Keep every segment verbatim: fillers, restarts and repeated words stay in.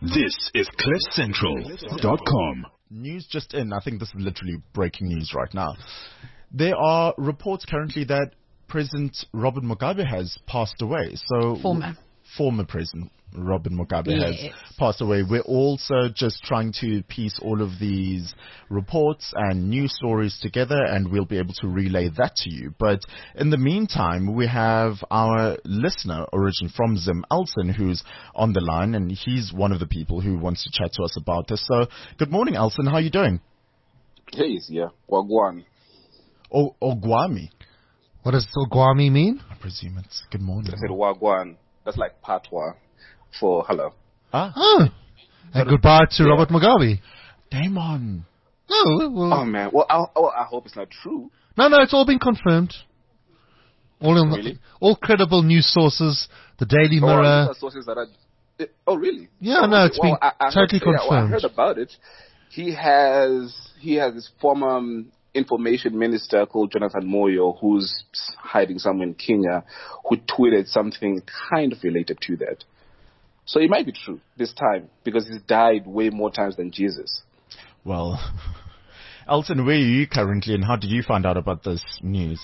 This is cliff central dot com. News just in. I think this is literally breaking news right now. There are reports currently that President Robert Mugabe has passed away. So Former. Former President Robert Mugabe Yes. has passed away. We're also just trying to piece all of these reports and news stories together, and we'll be able to relay that to you. But in the meantime, we have our listener origin from Zim, Elson, who's on the line, and he's one of the people who wants to chat to us about this. So good morning, Elson. How are you doing? Hey, yeah. Wagwan. O- Ogwami. What does Ogwami mean? I presume it's good morning. I said Wagwan. That's like Patwa for hello. Ah, Oh. And goodbye to Yeah. Robert Mugabe. Damon. No, well, Oh, man. Well, I, well, I hope it's not true. no, no, it's all been confirmed. All in Really? all credible news sources, the Daily Oh, Mirror. these are sources that are... eh, Oh, really? Yeah, oh, no, it's well, been I, I totally heard, yeah, well, I confirmed. heard about it. He has he has his former um, information minister called Jonathan Moyo, who's hiding somewhere in Kenya, who tweeted something kind of related to that. So it might be true this time, because he's died way more times than Jesus. Well, Elton, where are you currently, and how did you find out about this news?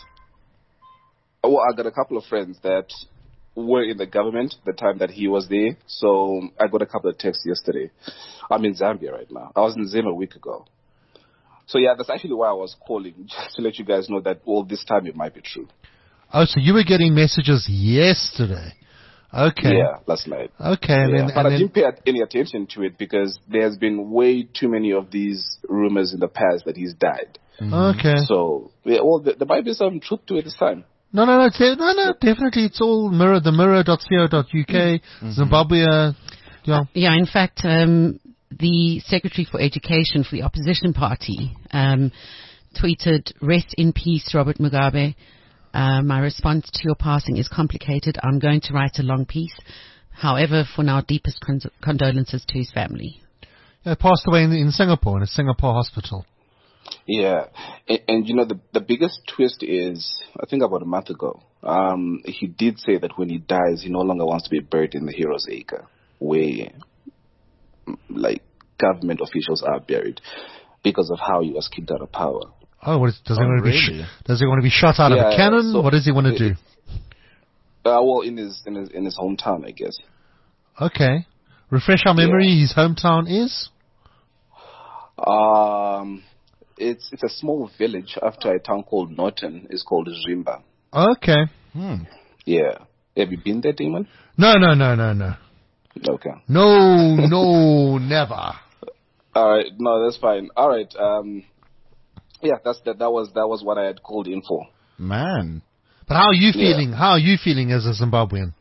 Well, I got a couple of friends that were in the government the time that he was there. So I got a couple of texts yesterday. I'm in Zambia right now. I was in Zim a week ago. So yeah, that's actually why I was calling, just to let you guys know that, well, this time it might be true. Oh, so you were getting messages yesterday. Okay. Yeah, last night. Okay. And Yeah, then, but and I then, didn't pay at- any attention to it because there has been way too many of these rumors in the past that he's died. okay. So, yeah, well, there, there might be some truth to it this time. No, no, no, it's, no, no, definitely. It's all mirror, the mirror dot co dot U K, Zimbabwe, uh, yeah. Yeah, in fact, um, the Secretary for Education for the opposition party um, tweeted, "Rest in peace, Robert Mugabe. Uh, my response to your passing is complicated. I'm going to write a long piece. However, for now, deepest con- condolences to his family." Yeah, passed away in, in Singapore, in a Singapore hospital. Yeah, and, and you know, the the biggest twist is, I think about a month ago, um, he did say that when he dies, he no longer wants to be buried in the Heroes Acre, where, like, government officials are buried, because of how he was kicked out of power. Oh, what is, does he Oh, want to be? really? Sh- does he want to be shot out of Yeah, a cannon? so what does he want to it- do? Uh, well, in his in his in his hometown, I guess. Okay, refresh our memory. Yeah. His hometown is. Um, it's it's a small village after a town called Norton. It's called Zimba. Okay. Hmm. Yeah, have you been there, Damon? No, no, no, no, no, Okay. no, no, never. All right, no, that's fine. All right, um, yeah, that's that. That was that was what I had called in for. Man. But how are you Yeah. feeling? How are you feeling as a Zimbabwean?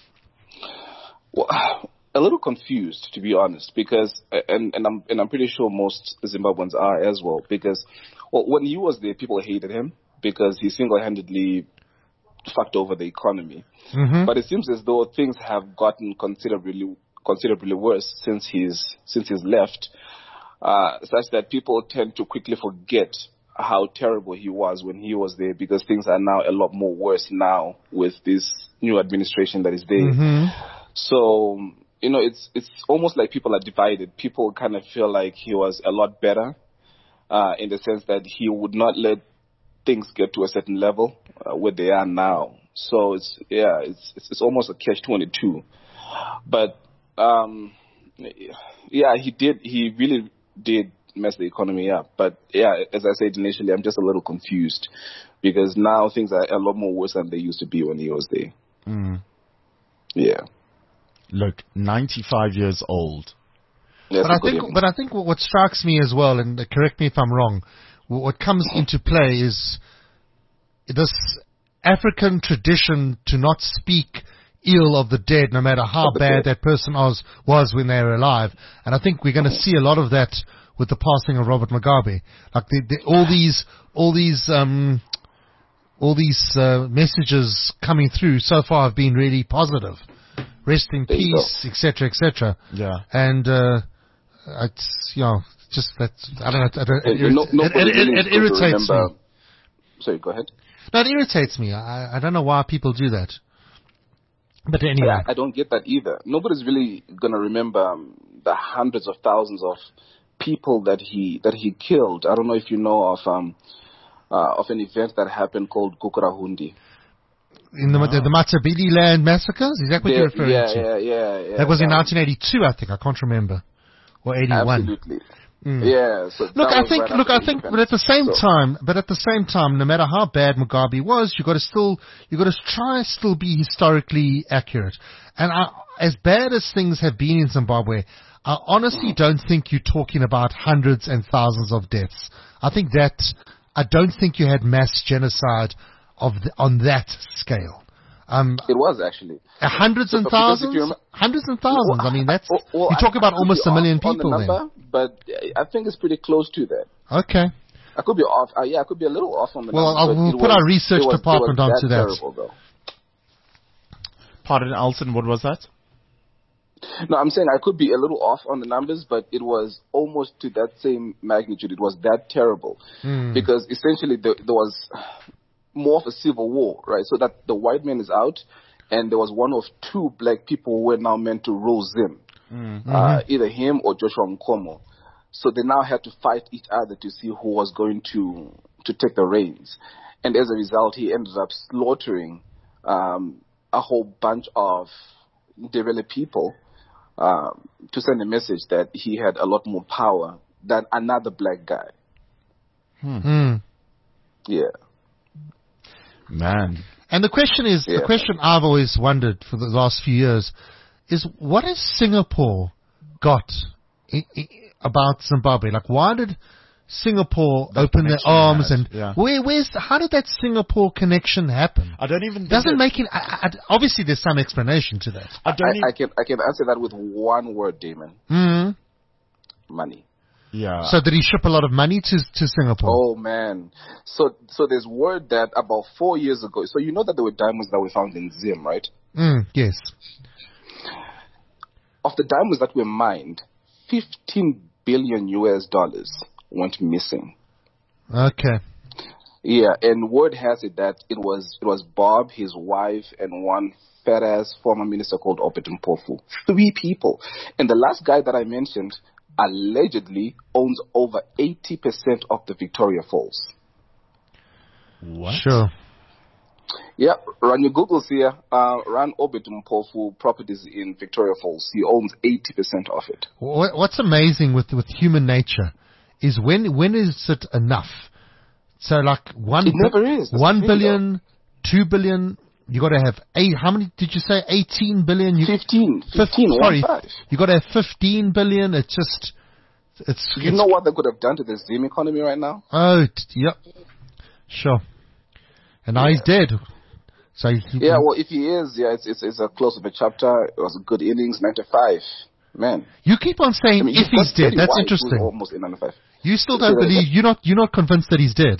Well, a little confused, to be honest, because and and I'm and I'm pretty sure most Zimbabweans are as well, because well, when he was there, people hated him because he single-handedly fucked over the economy. Mm-hmm. But it seems as though things have gotten considerably considerably worse since he's since he's left, uh, such that people tend to quickly forget how terrible he was when he was there, because things are now a lot more worse now with this new administration that is there. Mm-hmm. So, you know, it's it's almost like people are divided. People kind of feel like he was a lot better, uh, in the sense that he would not let things get to a certain level uh, where they are now. So it's yeah, it's it's, it's almost a catch twenty-two. But um, yeah, he did. He really did mess the economy up. But yeah, as I said initially, I'm just a little confused because now things are a lot more worse than they used to be when he was there. Mm. Yeah. Look, ninety-five years old. Yes, But I think, but I think what, what strikes me as well, and correct me if I'm wrong, wh- what comes into play is this African tradition to not speak ill of the dead, no matter how the bad dead. that person was, was when they were alive. And I think we're going to see a lot of that with the passing of Robert Mugabe. Like the, the, all these, all these, um, all these uh, messages coming through so far have been really positive. Rest in There you peace, et cetera, et cetera. Yeah. And uh, it's, you know, just that, I don't know, it, it, Uh, no- it, nobody it, really it, is it going to irritates remember- me. Sorry, go ahead. No, it irritates me. I, I don't know why people do that. But anyway. Yeah, I don't get that either. Nobody's really going to remember um, the hundreds of thousands of people that he that he killed. I don't know if you know of um uh, of an event that happened called Gukurahundi. In the, the, the Matabele land massacres? Is that what Yeah, you're referring yeah, to? yeah, yeah, yeah. That was in Um, nineteen eighty-two, I think. I can't remember. Or eighty-one. Absolutely. Yeah. So Look, that I was think, right look, after I think, the but at the same so, time, but at the same time, no matter how bad Mugabe was, you got to still, you got to try still be historically accurate. And I, as bad as things have been in Zimbabwe, I honestly don't think you're talking about hundreds and thousands of deaths. I think that, I don't think you had mass genocide of the, on that scale. Um, it was actually uh, hundreds and So, because if thousands, you remember- hundreds and thousands. I mean, that's Well, well, you I- talk I about could almost be a million off on the people then. number, but I think it's pretty close to that. Okay. I could be off. Uh, yeah, I could be a little off on the Well, number. I'll- but we'll it put was- our research it was- it department was onto that. Terrible, though. Pardon, Alton, what was that? No, I'm saying I could be a little off on the numbers, but it was almost to that same magnitude. It was that terrible because essentially there, there was more of a civil war, right? So that the white man is out, and there was one of two black people who were now meant to rule Zim, mm-hmm. uh, either him or Joshua Nkomo. So they now had to fight each other to see who was going to to take the reins, and as a result, he ended up slaughtering um, a whole bunch of Ndebele people. Um, to send a message that he had a lot more power than another black guy. Hmm. Yeah. Man. And the question is, Yeah. the question I've always wondered for the last few years is, what has Singapore got I- I- about Zimbabwe? Like, why did Singapore That open their connection arms had, and yeah. where, where's, how did that Singapore connection happen? I don't even think Doesn't it- make it, I, I, obviously there's some explanation to that. I don't I, even, I can I can answer that with one word, Damon. Mm. Money. yeah. So did he ship a lot of money to, to Singapore? Oh man. So so there's word that about four years ago. So you know that there were diamonds that were found in Zim, right? Mm, yes. Of the diamonds that were mined, fifteen billion U S dollars went missing. Okay. Yeah, and word has it that it was it was Bob, his wife, and one fat ass former minister called Obed Mpofu. Three people. And the last guy that I mentioned allegedly owns over eighty percent of the Victoria Falls. What? Sure. Yeah, run your Googles here. Uh, run Obed Mpofu properties in Victoria Falls. He owns eighty percent of it. What- What's amazing with with human nature is when when is it enough? So like one It never is. That's one the thing, billion, two billion. You got to have eight. How many did you say? Eighteen billion. You, fifteen. fif- fifteen. sorry, one five. you got to have fifteen billion. It's just it's. You it's know what they could have done to the Zim economy right now? Oh, t- yep, sure. And now he's dead. So he, Yeah, well, if he is, yeah, it's it's, it's a close of a chapter. It was a good innings, ninety-five. Man. you keep on saying I mean, if you've he's got dead. Freddie That's White, who's interesting. Almost in ninety-five. You still don't Yeah, believe. You're not. You're not convinced that he's dead.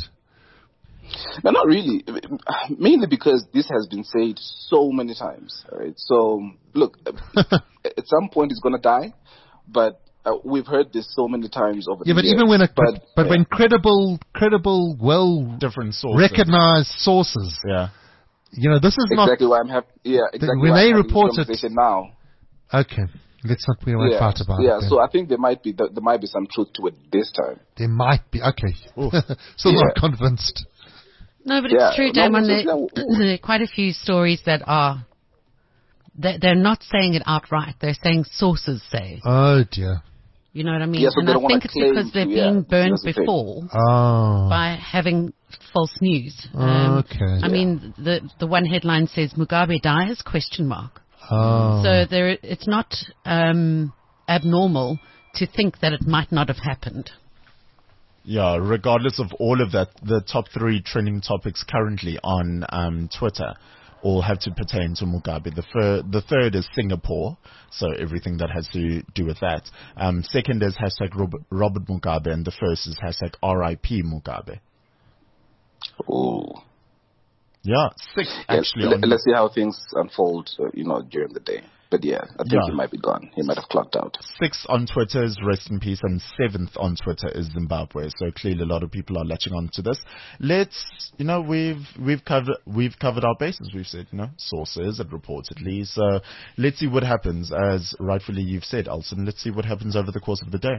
No, not really. Mainly because this has been said so many times. All right. So look, at some point he's gonna die, but uh, we've heard this so many times over Yeah, the but years. even when a, but, but, but yeah. when credible, credible, well Different sources. recognized sources, Yeah. you know, this is exactly why I'm happy. Yeah, exactly. when why they I'm having this report it- conversation now. not. Okay, let's not. We won't Yeah, fight about yeah. it. then. So I think there might be there might be some truth to it this time. There might be. Okay, still Yeah. not convinced. No, but Yeah, it's true, no, Damon. it's- There, there are quite a few stories that are, they're, they're not saying it outright. They're saying sources say. Oh dear. You know what I mean? Yeah, so and they I don't wanna think it's claim because they've to, yeah, been burned that's the thing. before Oh. by having false news. Um, Okay. I mean, the the one headline says Mugabe dies? Question mark. Oh. So there, it's not um, abnormal to think that it might not have happened. Yeah, regardless of all of that, the top three trending topics currently on um, Twitter all have to pertain to Mugabe. The, fir- the third is Singapore, so everything that has to do with that. Um, second is hashtag Robert, Robert Mugabe, and the first is hashtag R I P Mugabe. Oh, Yeah, six yeah, actually. let, on let's see how things unfold. Uh, you know, during the day. But yeah, I think Yeah. he might be gone. He might have clocked out. Sixth on Twitter is Rest in Peace, and seventh on Twitter is Zimbabwe. So clearly, a lot of people are latching on to this. Let's, you know, we've we've covered we've covered our bases. We've said, you know, sources and reportedly. So let's see what happens. As rightfully you've said, Alson. Let's see what happens over the course of the day.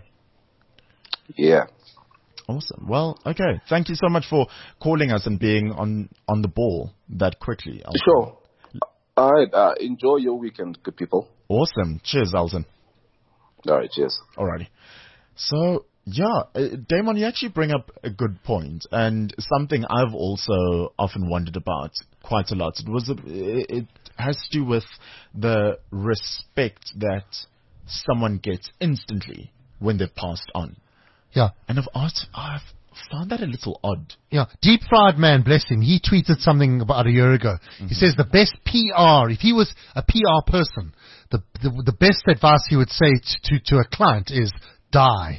Yeah. Awesome. Well, okay. Thank you so much for calling us and being on on the ball that quickly, Alson. Sure. All right. Uh, enjoy your weekend, good people. Awesome. Cheers, Alson. All right. Cheers. Alrighty. So, yeah, uh, Damon, you actually bring up a good point, and something I've also often wondered about quite a lot. It was, a, it has to do with the respect that someone gets instantly when they've passed on. Yeah. And I've asked, I've found that a little odd. Yeah, Deep Fried Man, bless him. He tweeted something about a year ago. Mm-hmm. He says the best P R, if he was a P R person, the the, the best advice he would say to, to, to a client is die.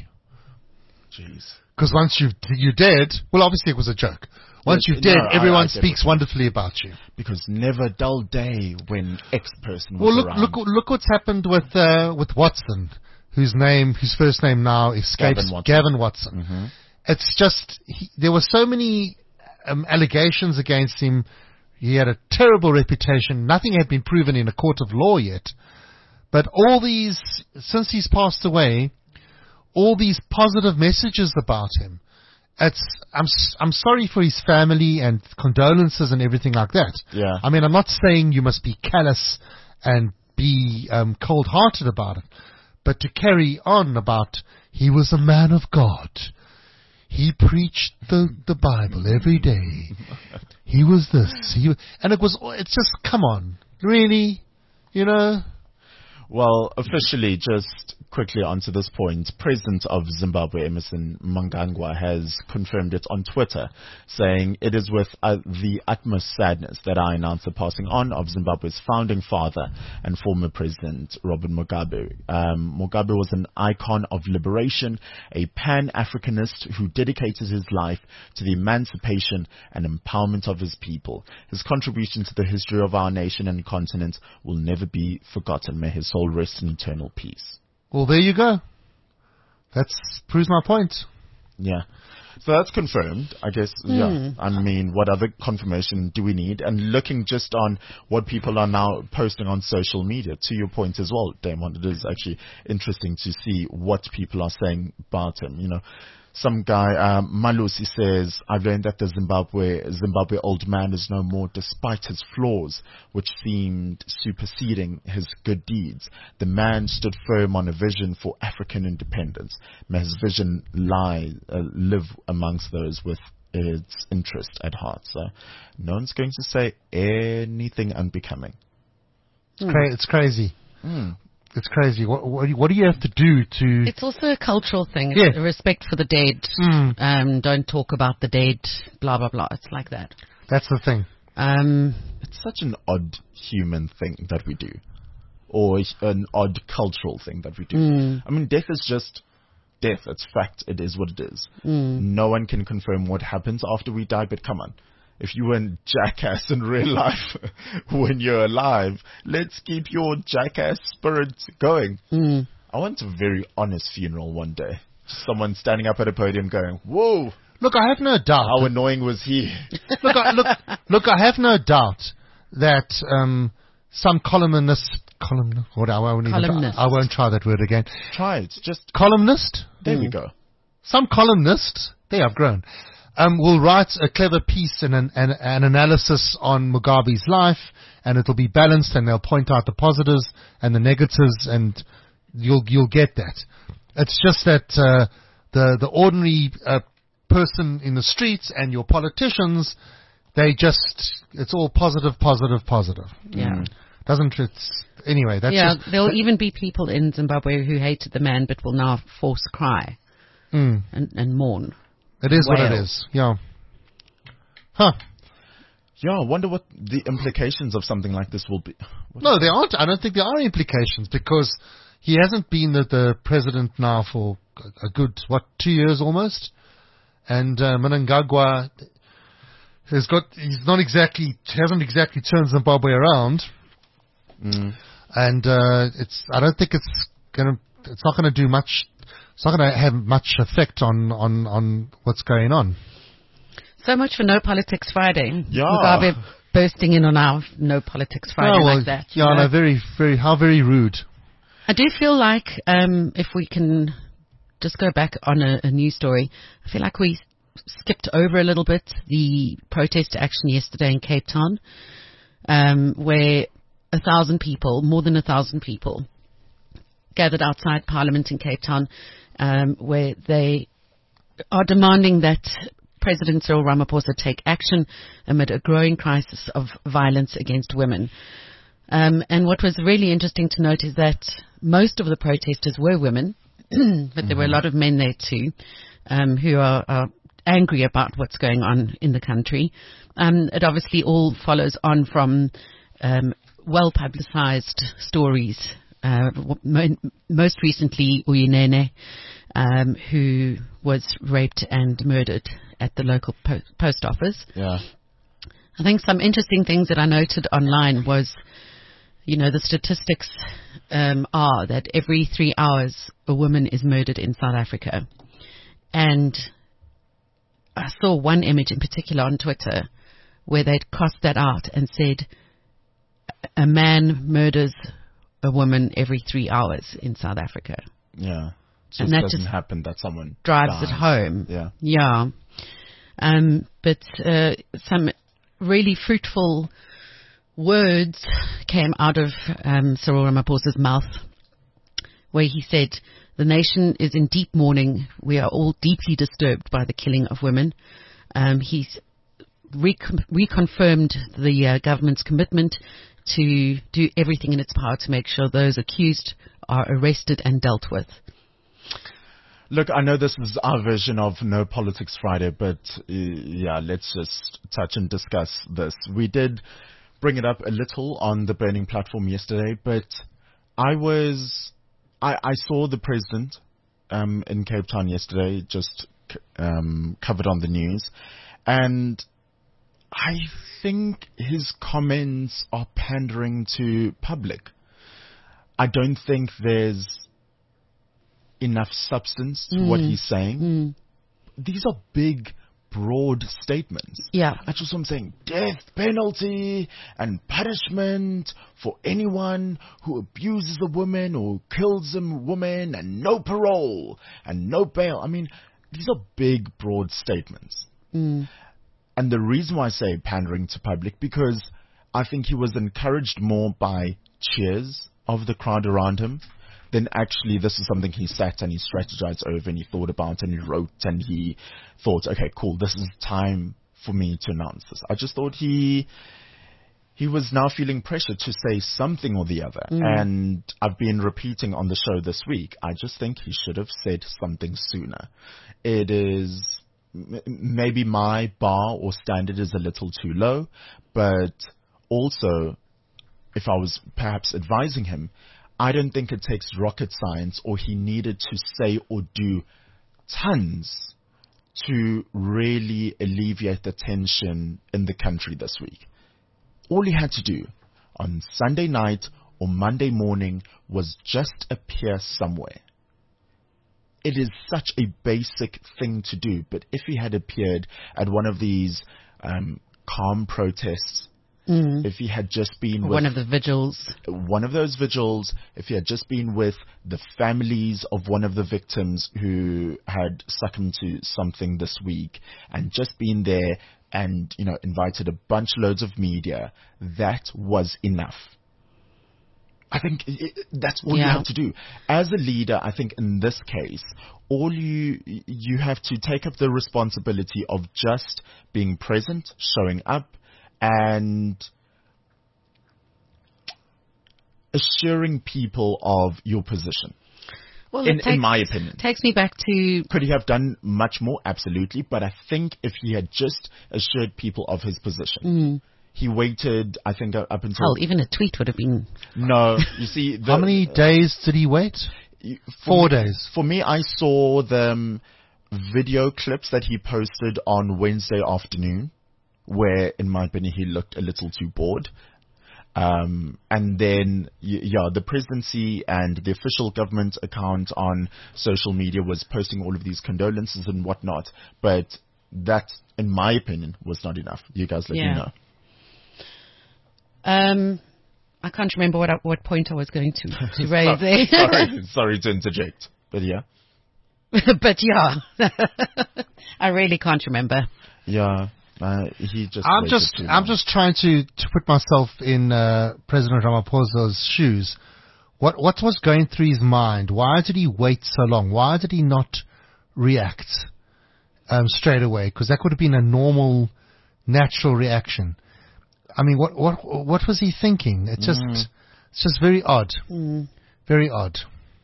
Jeez. Because once you've, you're dead, well, obviously it was a joke. Once Yeah, you're dead, no, everyone I, I speaks wonderfully about you. Because never dull day when X person was Well, look, around. look, look what's happened with uh, with Watson, whose name, whose first name now escapes, Gavin Watson. Gavin Watson. Mm-hmm. It's just, he, there were so many um, allegations against him. He had a terrible reputation. Nothing had been proven in a court of law yet. But all these, since he's passed away, all these positive messages about him. It's, I'm, I'm sorry for his family and condolences and everything like that. Yeah. I mean, I'm not saying you must be callous and be um, cold-hearted about it, but to carry on about he was a man of God. He preached the, the Bible every day. He was this. He was, and it was, it's just, come on. Really? You know? Well, officially, just quickly onto this point, President of Zimbabwe, Emmerson Mnangagwa, has confirmed it on Twitter, saying, "It is with uh, the utmost sadness that I announce the passing on of Zimbabwe's founding father and former President, Robert Mugabe. Um, Mugabe was an icon of liberation, a Pan-Africanist who dedicated his life to the emancipation and empowerment of his people. His contribution to the history of our nation and continent will never be forgotten. May his soul rest in eternal peace." Well, there you go. That proves my point. Yeah. So that's confirmed, I guess. Mm. Yeah. I mean, what other confirmation do we need? And looking just on what people are now posting on social media, to your point as well, Damon, it is actually interesting to see what people are saying about him. You know, some guy, um, Malusi says, "I've learned that the Zimbabwe Zimbabwe old man is no more, despite his flaws, which seemed superseding his good deeds. The man stood firm on a vision for African independence. May his vision lie, uh, live amongst those with its interest at heart." So no one's going to say anything unbecoming. It's, cra- it's crazy. Mm. It's crazy. What, what, do you, what do you have to do to... It's also a cultural thing. Yeah. It's a respect for the dead. Mm. Um, don't talk about the dead, blah, blah, blah. It's like that. That's the thing. Um, It's such an odd human thing that we do, or an odd cultural thing that we do. Mm. I mean, death is just death. It's fact. It is what it is. Mm. No one can confirm what happens after we die, but come on. If you were a jackass in real life when you're alive, let's keep your jackass spirit going. Mm. I want a very honest funeral one day. Someone standing up at a podium going, "Whoa, Look, I have no doubt. how annoying was he?" look, I, look, look, I have no doubt that um, some columnist, column, what, I won't even Columnist. try, I won't try that word again. Try it. Just, Columnist? there we go. Some columnist, there I've grown, um, will write a clever piece and an, an, an analysis on Mugabe's life, and it'll be balanced, and they'll point out the positives and the negatives, and you'll you'll get that. It's just that uh, the the ordinary uh, person in the streets and your politicians, they just, it's all positive, positive, positive. Yeah. Doesn't it's anyway? That's yeah, just, there'll that- even be people in Zimbabwe who hated the man but will now force cry Mm. and, and mourn. It is what it Wail. is. Yeah. Huh. Yeah, I wonder what the implications of something like this will be. What- No, there aren't. I don't think there are implications because he hasn't been the, the president now for a good, what, two years almost? And uh, Mnangagwa has got, he's not exactly, hasn't exactly turned Zimbabwe around. Mm. and uh, it's. I don't think it's gonna. It's not going to do much. It's not going to have much effect on, on, on what's going on. So much for No Politics Friday. Yeah. Mugabe bursting in on our No Politics Friday oh, well, like that. Yeah, you know? no, very, very, how very rude. I do feel like, um, if we can just go back on a, a news story, I feel like we skipped over a little bit the protest action yesterday in Cape Town, um, where a thousand people, more than a thousand people, gathered outside Parliament in Cape Town, um, where they are demanding that President Cyril Ramaphosa take action amid a growing crisis of violence against women. Um, and what was really interesting to note is that most of the protesters were women, but mm-hmm. there were a lot of men there too, um, who are, are angry about what's going on in the country. Um, it obviously all follows on from um, well-publicized stories. Uh, most recently, Uyinene, um, who was raped and murdered at the local po- post office. Yeah. I think some interesting things that I noted online was, you know, the statistics um, are that every three hours a woman is murdered in South Africa. And I saw one image in particular on Twitter where they'd crossed that out and said a man murders a woman every three hours in South Africa. Yeah. It just And that doesn't just happen that someone drives dies. it home. Yeah. Yeah. Um, but uh, some really fruitful words came out of um, Cyril Ramaphosa's mouth, where he said, "The nation is in deep mourning. We are all deeply disturbed by the killing of women." Um, he's recon- reconfirmed the uh, government's commitment to do everything in its power to make sure those accused are arrested and dealt with. Look, I know this is our version of No Politics Friday, but uh, yeah, let's just touch and discuss this. We did bring it up a little on the Burning platform yesterday, but I was, I, I saw the president um, in Cape Town yesterday, just um, covered on the news, and I think his comments are pandering to public. I don't think there's enough substance to mm. what he's saying. Mm. These are big, broad statements. Yeah. That's just what I'm saying. Death penalty and punishment for anyone who abuses a woman or kills a woman, and no parole and no bail. I mean, these are big, broad statements. Mm. And the reason why I say pandering to public, because I think he was encouraged more by cheers of the crowd around him than actually this is something he sat and he strategized over and he thought about and he wrote and he thought, okay, cool, this is time for me to announce this. I just thought he he was now feeling pressure to say something or the other. Mm. And I've been repeating on the show this week, I just think he should have said something sooner. It is... Maybe my bar or standard is a little too low, but also, if I was perhaps advising him, I don't think it takes rocket science or he needed to say or do tons to really alleviate the tension in the country this week. All he had to do on Sunday night or Monday morning was just appear somewhere. It is such a basic thing to do, but if he had appeared at one of these um, calm protests, mm. if he had just been with one of the vigils, one of those vigils, if he had just been with the families of one of the victims who had succumbed to something this week, and just been there and, you know, invited a bunch loads of media, that was enough. I think it, that's all yeah. you have to do. As a leader, I think in this case, all you you have to take up the responsibility of just being present, showing up, and assuring people of your position. Well, in, takes, in my opinion. Takes me back to... Could he have done much more? Absolutely. But I think if he had just assured people of his position... Mm. He waited, I think, up until... Hell, even a tweet would have been... No, you see... The, How many days did he wait? Four me, days. For me, I saw the um, video clips that he posted on Wednesday afternoon, where, in my opinion, he looked a little too bored. Um, and then, y- yeah, the presidency and the official government account on social media was posting all of these condolences and whatnot. But that, in my opinion, was not enough. You guys let Yeah. me know. Um, I can't remember what I, what point I was going to, to raise there. sorry, sorry to interject. But yeah. But yeah, I really can't remember. Yeah. Uh, he just I'm waited just too I'm long. just trying to, to put myself in uh, President Ramaphosa's shoes. What what was going through his mind? Why did he wait so long? Why did he not react um, straight away? Because that would have been a normal, natural reaction. I mean, what what what was he thinking? It's just Mm. it's just very odd, Mm. very odd.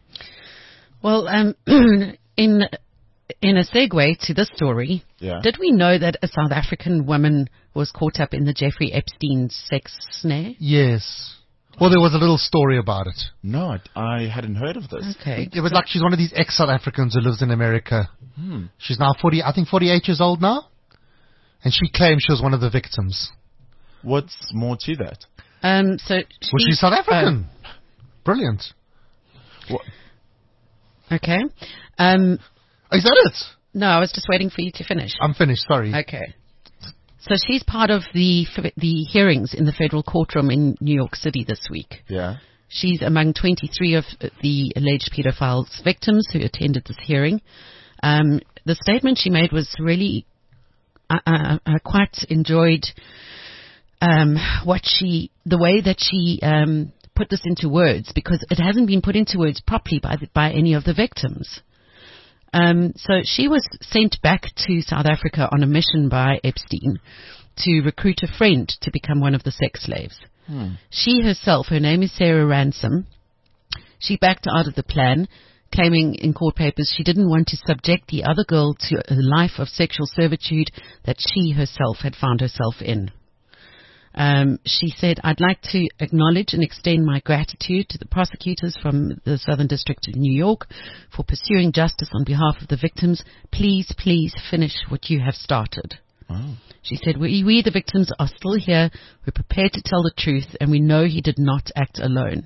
Well, um, in in a segue to this story, Yeah. did we know that a South African woman was caught up in the Jeffrey Epstein sex snare? Yes. Well, there was a little story about it. No, I, I hadn't heard of this. Okay. It was like she's one of these ex-South Africans who lives in America. Hmm. She's now forty, I think forty-eight years old now. And she claimed she was one of the victims. What's more to that? Um, so Was she South African? Brilliant. What? Oh, okay. Um, Is that it? no, I was just waiting for you to finish. I'm finished, sorry. Okay. So she's part of the f- the hearings in the federal courtroom in New York City this week. Yeah. She's among twenty-three of the alleged pedophiles victims who attended this hearing. Um, the statement she made was really, I, I, I quite enjoyed um, what she, the way that she um, put this into words, because it hasn't been put into words properly by the, by any of the victims. Um, so she was sent back to South Africa on a mission by Epstein to recruit a friend to become one of the sex slaves. Hmm. She herself, her name is Sarah Ransom, she backed out of the plan, claiming in court papers she didn't want to subject the other girl to a life of sexual servitude that she herself had found herself in. Um, she said, I'd like to acknowledge and extend my gratitude to the prosecutors from the Southern District of New York for pursuing justice on behalf of the victims. Please, please finish what you have started. Oh. She said, we, we, the victims, are still here. We're prepared to tell the truth, and we know he did not act alone.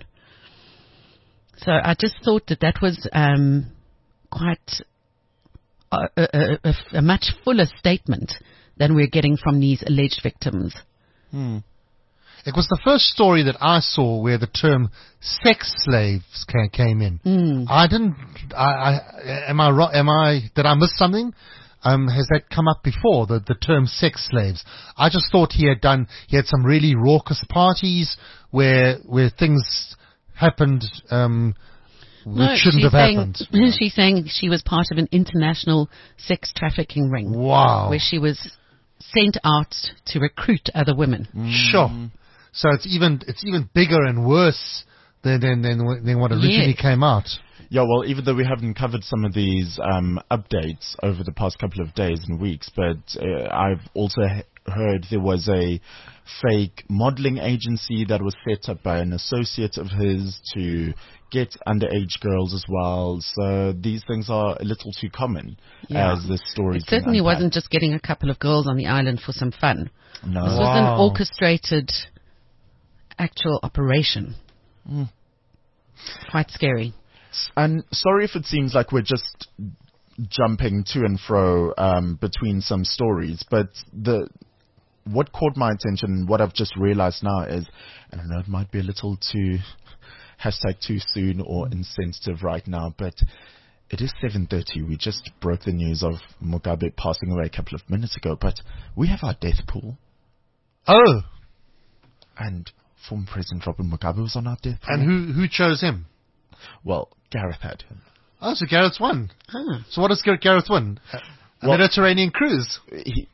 So I just thought that that was um, quite a, a, a, a much fuller statement than we're getting from these alleged victims. Hmm. It was the first story that I saw where the term sex slaves ca- came in. Mm. I didn't, I, I, am I wrong, am I, did I miss something? Um, has that come up before, the, the term sex slaves? I just thought he had done, he had some really raucous parties where, where things happened, um, which No, shouldn't she's have saying, happened. She's saying she was part of an international sex trafficking ring Wow. where she was sent out to recruit other women. Sure. So it's even, it's even bigger and worse than, than, than, than what originally Yes. came out. Yeah, well, even though we haven't covered some of these um, updates over the past couple of days and weeks, but uh, I've also he- heard there was a fake modeling agency that was set up by an associate of his to get underage girls as well. So these things are a little too common Yeah. as this story. It certainly wasn't just getting a couple of girls on the island for some fun. No. This was an Wow. orchestrated actual operation. Mm. Quite scary. And sorry if it seems like we're just jumping to and fro um, between some stories, but the what caught my attention, what I've just realized now is, and I know it might be a little too hashtag too soon or insensitive right now, but it is seven thirty. We just broke the news of Mugabe passing away a couple of minutes ago, but we have our death pool, Oh, and former President Robert Mugabe was on our death pool. and who, who chose him? Well, Gareth had him. Oh, so Gareth's won. Ah. So what does Gar- Gareth win? A Well- Mediterranean cruise. He,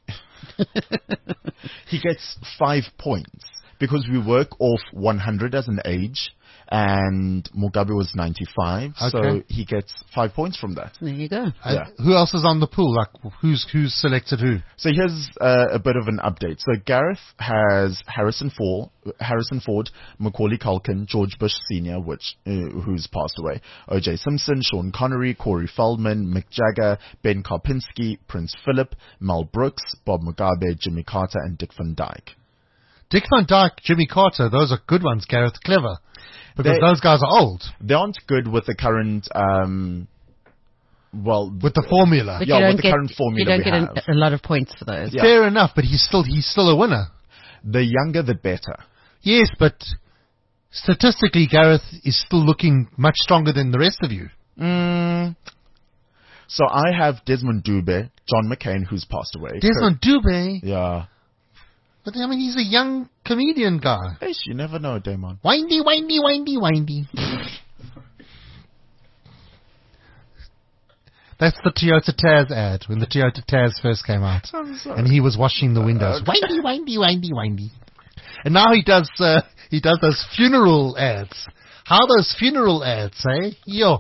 he gets five points because we work off one hundred as an age, and Mugabe was ninety-five, so Okay. he gets five points from that. There you go. Uh, Yeah. who else is on the pool? Like, who's who's selected who? So here's uh, a bit of an update. So Gareth has Harrison Ford, Harrison Ford, Macaulay Culkin, George Bush Senior, which uh, who's passed away, O J Simpson, Sean Connery, Corey Feldman, Mick Jagger, Ben Karpinski, Prince Philip, Mel Brooks, Bob Mugabe, Jimmy Carter, and Dick Van Dyke. Dick Van Dyke, Jimmy Carter, those are good ones, Gareth. Clever. Because They- those guys are old. They aren't good with the current, um, well, With the formula. But Yeah, you with don't the get, current formula you don't we get have. a, a lot of points for those. Yeah. Fair enough, but he's still he's still a winner. the younger the better. Yes, but statistically, Gareth is still looking much stronger than the rest of you. Mm. So I have Desmond Dube, John McCain, who's passed away. Desmond Dube, Yeah. but I mean, he's a young comedian guy. Hey, you never know, Damon. Windy, windy, windy, windy. That's the Toyota Taz ad, when the Toyota Taz first came out. I'm sorry. And he was washing the windows. Windy, windy, windy, windy. And now he does, uh, he does those funeral ads. How those funeral ads, eh? Yo.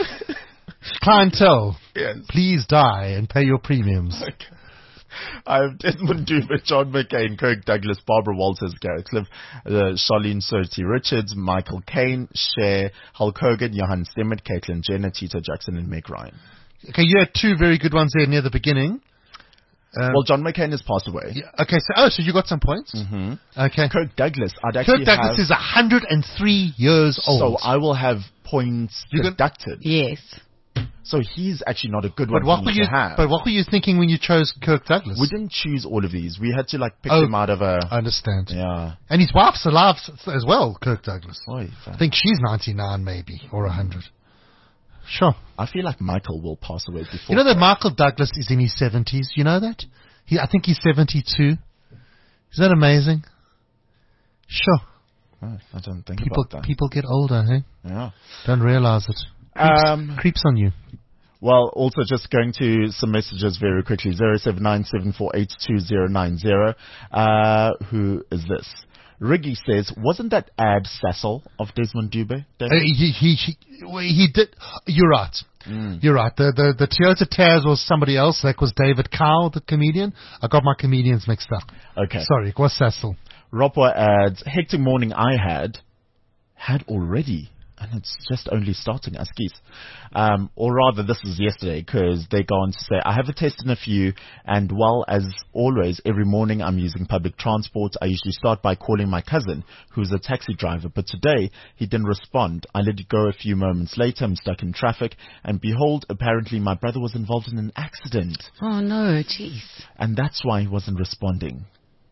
Clientele, Yes. please die and pay your premiums. Okay. I have Desmond Dube, John McCain, Kirk Douglas, Barbara Walters, Gareth Cliff, uh, Charlene Surty Richards, Michael Caine, Cher, Hulk Hogan, Johan Stemmert, Caitlyn Jenner, Tito Jackson, and Meg Ryan. Okay, you had two very good ones there near the beginning. Um, Well, John McCain has passed away. yeah, okay, so, oh, so you got some points? Mm-hmm. Okay. Kirk Douglas, I'd actually Kirk Douglas have, is one hundred three years so old. I will have points You can- deducted. Yes. So he's actually not a good but one what for were me you? to have. But what were you thinking when you chose Kirk Douglas? We didn't choose all of these. We had to like pick Oh, them out of a. I understand. Yeah. And his wife's alive s- as well, Kirk Douglas. Oy, I think she's ninety-nine maybe, or one hundred. Sure. I feel like Michael will pass away before. You know that Michael Douglas is in his seventies? You know that? He, I think he's seventy-two. Is that amazing? Sure. Oh, I don't think People about that. people get older, hey? Yeah. Don't realize it. Creeps, Um, creeps on you. Well, also just going to some messages very quickly. zero seven nine seven four eight two zero nine zero. Uh, who is this? Riggy says, wasn't that ad Sassel of Desmond Dube? Uh, he, he, he, well, he did. You're right. Mm. You're right. The, the the Toyota Taz was somebody else. That was David Cowell, the comedian. I got my comedians mixed up. Okay. Sorry, it was Sassel. Ropwa adds, hectic morning I had, had already. And it's just only starting as geese. Um, or rather, this is yesterday, because they go on to say, I have a test in a few, and well, as always, every morning I'm using public transport. I usually start by calling my cousin, who's a taxi driver, but today he didn't respond. I let it go a few moments later. I'm stuck in traffic, and behold, apparently my brother was involved in an accident, Oh no, jeez. and that's why he wasn't responding.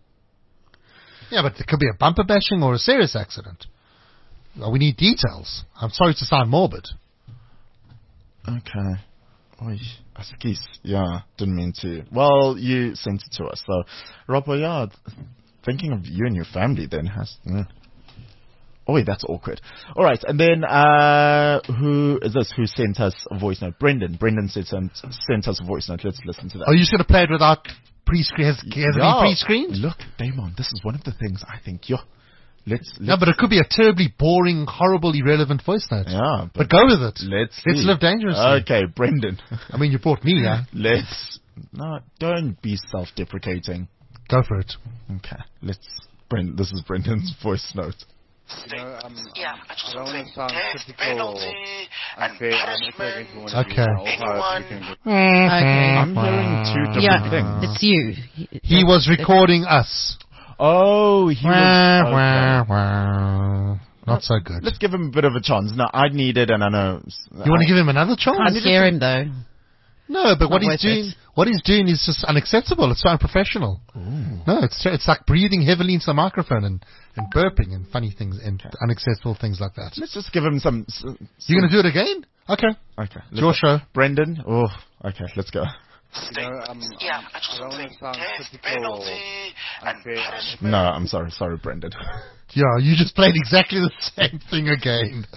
Yeah, but it could be a bumper bashing or a serious accident. Well, we need details. I'm sorry to sound morbid. Okay. Oy, Askis. Yeah, didn't mean to. Well, you sent it to us. So, Rob, yeah, thinking of you and your family then has... Yeah. Oh, wait, that's awkward. All right, and then uh, who is this who sent us a voice note? Brendan. Brendan sent, sent us a voice note. Let's listen to that. Are you just going to play it without pre-screen? Has, has it Yeah. been pre-screened? Look, Damon, this is one of the things I think, yo, let's... let's No, but it could be a terribly boring, horrible, irrelevant voice note. yeah, But go with it. let's Let's see. live dangerously. Okay, Brendan. I mean, you brought me, yeah? Let's... No, don't be self-deprecating. Go for it. Okay, let's. Bren, this is Brendan's voice note. You know, um, Yeah, I just I don't think want to sound death, typical penalty, and unfair. I'm not sure if you want to Okay. be how hard Anyone- you can get. Okay. I'm hearing two different Yeah, things. it's you. He was recording us. Oh, he Wah, was. wah, Okay. wah. Not so good. Let's give him a bit of a chance. No, I need it, and I know. You want to give him another chance? Can't hear him though. No, but what Not he's worth doing, it. what he's doing is just unacceptable. It's so unprofessional. No, it's it's like breathing heavily into the microphone and, and burping and funny things and unacceptable things like that. Let's just give him some. some You're going to do it again? Okay. Okay. It's your show. Brendan. Oh, okay. Let's go. You know, um, Yeah, I just I don't want think to sound death, typical penalty, and unfair. punishment. No, I'm sorry. Sorry, Brendan. Yeah, you just played exactly the same thing again.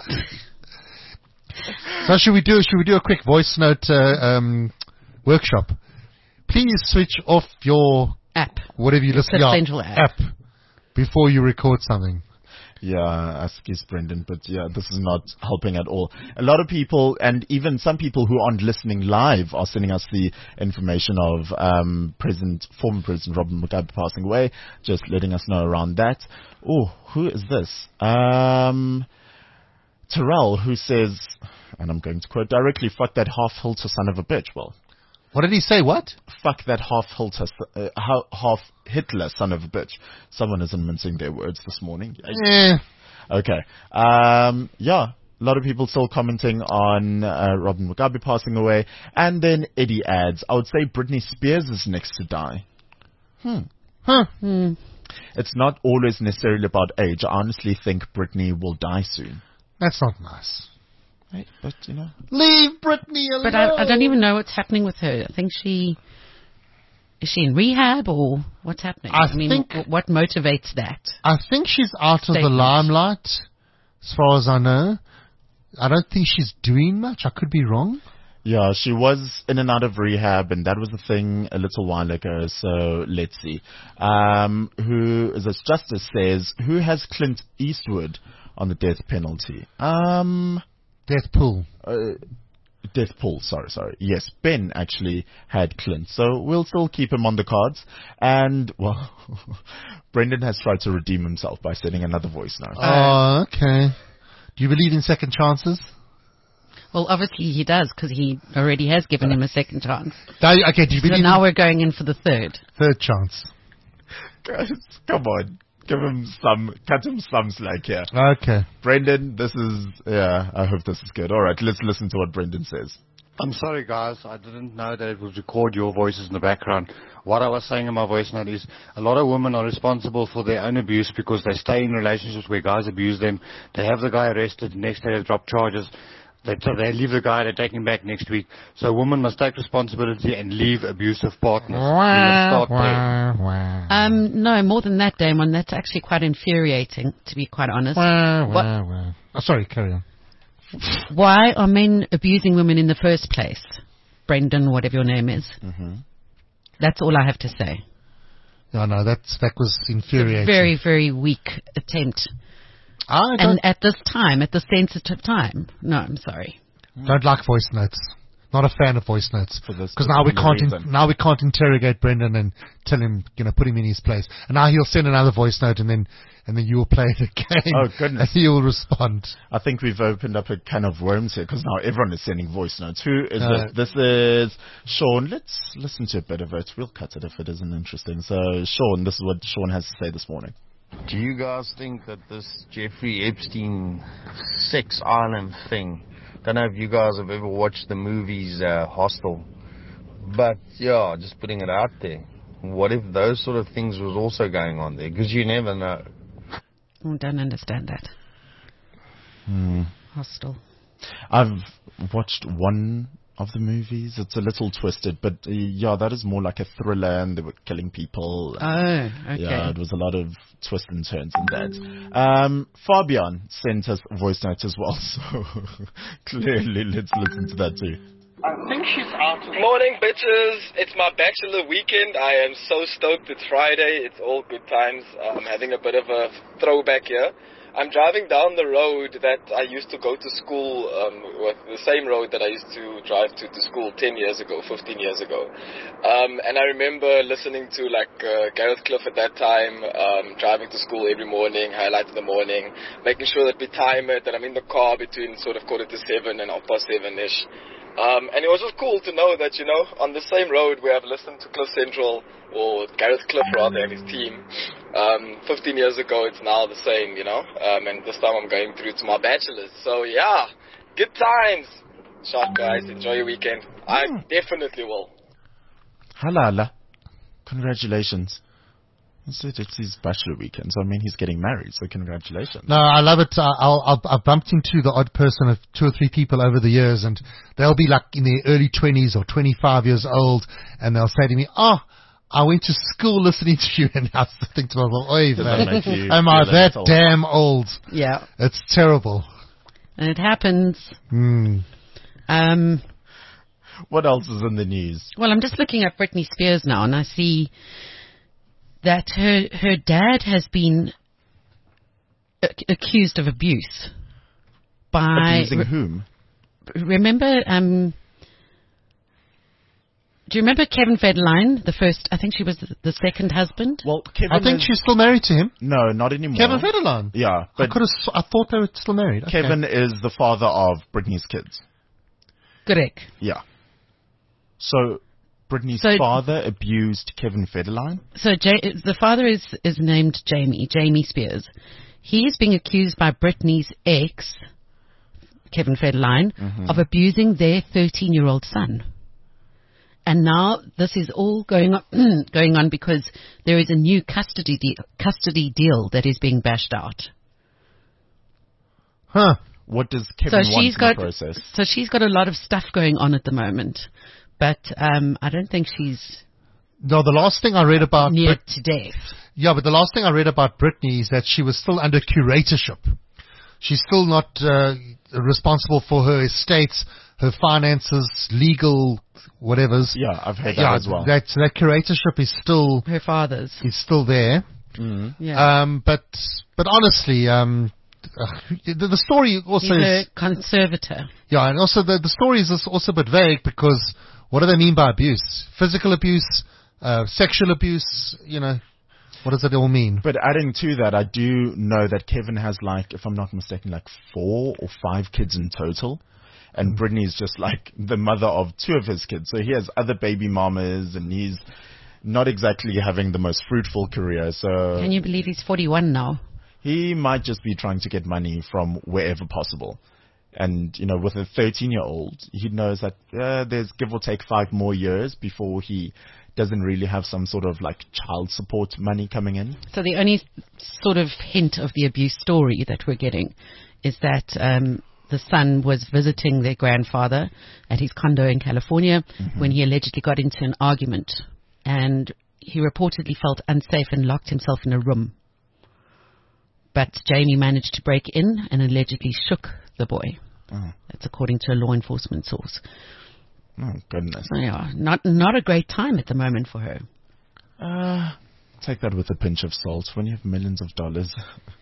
So should we do should we do a quick voice note uh, um, workshop? Please switch off your App. whatever you listen Cliff yeah, Central app. before you record something. Yeah, excuse Brendan, but yeah, this is not helping at all. A lot of people, and even some people who aren't listening live, are sending us the information of um, President, former President Robert Mugabe passing away, just letting us know around that. Oh, who is this? Um, Terrell, who says, and I'm going to quote directly, "Fuck that half-hilter son of a bitch." Well, What did he say? What? Fuck that half Hitler, uh, ha- half Hitler son of a bitch. Someone isn't mincing their words this morning. Eh. Okay. Um, yeah. A lot of people still commenting on uh, Robin Mugabe passing away. And then Eddie adds, I would say Britney Spears is next to die. Hmm. Huh. Hmm. It's not always necessarily about age. I honestly think Britney will die soon. That's not nice. Right? But, you know. Leave Britney alone. But I, I don't even know what's happening with her. I think she... Is she in rehab or what's happening? I mean, think- w- what motivates that? I think she's out of the Statement. limelight, as far as I know. I don't think she's doing much. I could be wrong. Yeah, she was in and out of rehab, and that was the thing a little while ago, so let's see. Um, who is this? Justice says, who has Clint Eastwood on the death penalty? Um, Death pool. uh, death pool, sorry, sorry. Yes, Ben actually had Clint, so we'll still keep him on the cards. And, well, Brendan has tried to redeem himself by sending another voice note. Oh, okay. Do you believe in second chances? Well, obviously he does because he already has given him a second chance. No, okay, do you So believe now in we're going in for the third. third chance? Guys, come on. Give him some, cut him some slack here. Okay. Brendan, this is, yeah, I hope this is good. All right, let's listen to what Brendan says. I'm sorry, guys. I didn't know that it would record your voices in the background. What I was saying in my voice note is a lot of women are responsible for their own abuse because they stay in relationships where guys abuse them. They have the guy arrested. Next day they drop charges. They, so they leave the guy. They take him back next week. So women must take responsibility and leave abusive partners. We must start there. Um, no, more than that, Damon. That's actually quite infuriating, to be quite honest. What- Oh, sorry, carry on. Why are men abusing women in the first place? Brendan, whatever your name is. Mm-hmm. That's all I have to say. No, no, that's, that was infuriating. Very, very weak attempt. I don't, And at this time, at this sensitive time. No, I'm sorry. don't like voice notes. Not a fan of voice notes. For this Because now we particular can't in, reason. now we can't interrogate Brendan and tell him, you know, put him in his place. And now he'll send another voice note, and then and then you will play it again. Oh, goodness. And he will respond. I think we've opened up a can of worms here because now everyone is sending voice notes. Who is Uh, this? This is Sean. Let's listen to a bit of it. We'll cut it if it isn't interesting. So, Sean, this is what Sean has to say this morning. Do you guys think that this Jeffrey Epstein sex island thing, don't know if you guys have ever watched the movies uh, Hostel, but yeah, just putting it out there. What if those sort of things was also going on there? Because you never know. I don't understand that. Hmm. Hostel. I've watched one of the movies. It's a little twisted, but uh, yeah, that is more like a thriller, and they were killing people. Oh, okay. Yeah, it was a lot of twists and turns in that. Um, Fabian sent us a voice note as well, so clearly let's listen to that too. I think she's out. Morning, bitches. It's my bachelor weekend. I am so stoked. It's Friday. It's all good times. I'm having a bit of a throwback here. I'm driving down the road that I used to go to school um, with, the same road that I used to drive to, to school ten years ago, fifteen years ago. Um, and I remember listening to like uh, Gareth Cliff at that time, um, driving to school every morning, highlight of the morning, making sure that we time it, that I'm in the car between sort of quarter to seven and half past seven-ish. Um, and it was just cool to know that, you know, on the same road we have listened to Cliff Central, or Gareth Cliff rather, and his team. Um, fifteen years ago, it's now the same, you know, um, and this time I'm going through to my bachelor's. So yeah, good times. Shot guys, enjoy your weekend. I definitely will. Halala. Congratulations. It's, it's his bachelor weekend, so I mean he's getting married, so congratulations. No, I love it. I, I'll, I'll, I've bumped into the odd person of two or three people over the years, and they'll be like in their early twenties or twenty-five years old, and they'll say to me, "Oh, I went to school listening to you," and I think to myself, "Oy, Does that man, make you am I feel that old? damn old?" Yeah. It's terrible. And it happens. Mm. Um, What else is in the news? well, I'm just looking at Britney Spears now, and I see that her her dad has been ac- accused of abuse by. Abusing re- whom? remember, um, do you remember Kevin Federline, the first? I think she was the, the second husband. Well, Kevin I think is- she's still married to him. No, not anymore. Kevin Federline. Yeah, I but could have. I thought they were still married. Okay. Kevin is the father of Britney's kids. Correct. Yeah. So Brittany's So- father abused Kevin Federline. So Ja- the father is, is named Jamie, Jamie Spears. He is being accused by Brittany's ex, Kevin Federline, Mm-hmm. of abusing their thirteen-year-old son. And now this is all going on, going on because there is a new custody de- custody deal that is being bashed out. Huh. What does Kevin so want she's in got the process? so she's got a lot of stuff going on at the moment, but um, I don't think she's No, the last thing I read about near Brit- to death. yeah, but the last thing I read about Britney is that she was still under curatorship. She's still not uh, responsible for her estates, her finances, legal whatever's. Yeah, I've heard that Yeah, as well. that that curatorship is still Her father's. is still there. Yeah. Um, but but honestly, um, uh, the, the story also He's is a conservator. yeah, and also the the story is also a bit vague because what do they mean by abuse? Physical abuse, uh, sexual abuse. You know, what does it all mean? But adding to that, I do know that Kevin has, like, if I'm not mistaken, like four or five kids in total. And Brittany's just like the mother of two of his kids. So he has other baby mamas and he's not exactly having the most fruitful career. So Can you believe he's forty-one now? he might just be trying to get money from wherever possible. And, you know, with a thirteen-year-old, he knows that uh, there's give or take five more years before he doesn't really have some sort of, like, child support money coming in. So the only sort of hint of the abuse story that we're getting is that um, the son was visiting their grandfather at his condo in California when he allegedly got into an argument. And he reportedly felt unsafe and locked himself in a room. But Jamie managed to break in and allegedly shook the boy. Oh. That's according to a law enforcement source. Oh, goodness. So yeah, not not a great time at the moment for her. Uh, take that with a pinch of salt. When you have millions of dollars,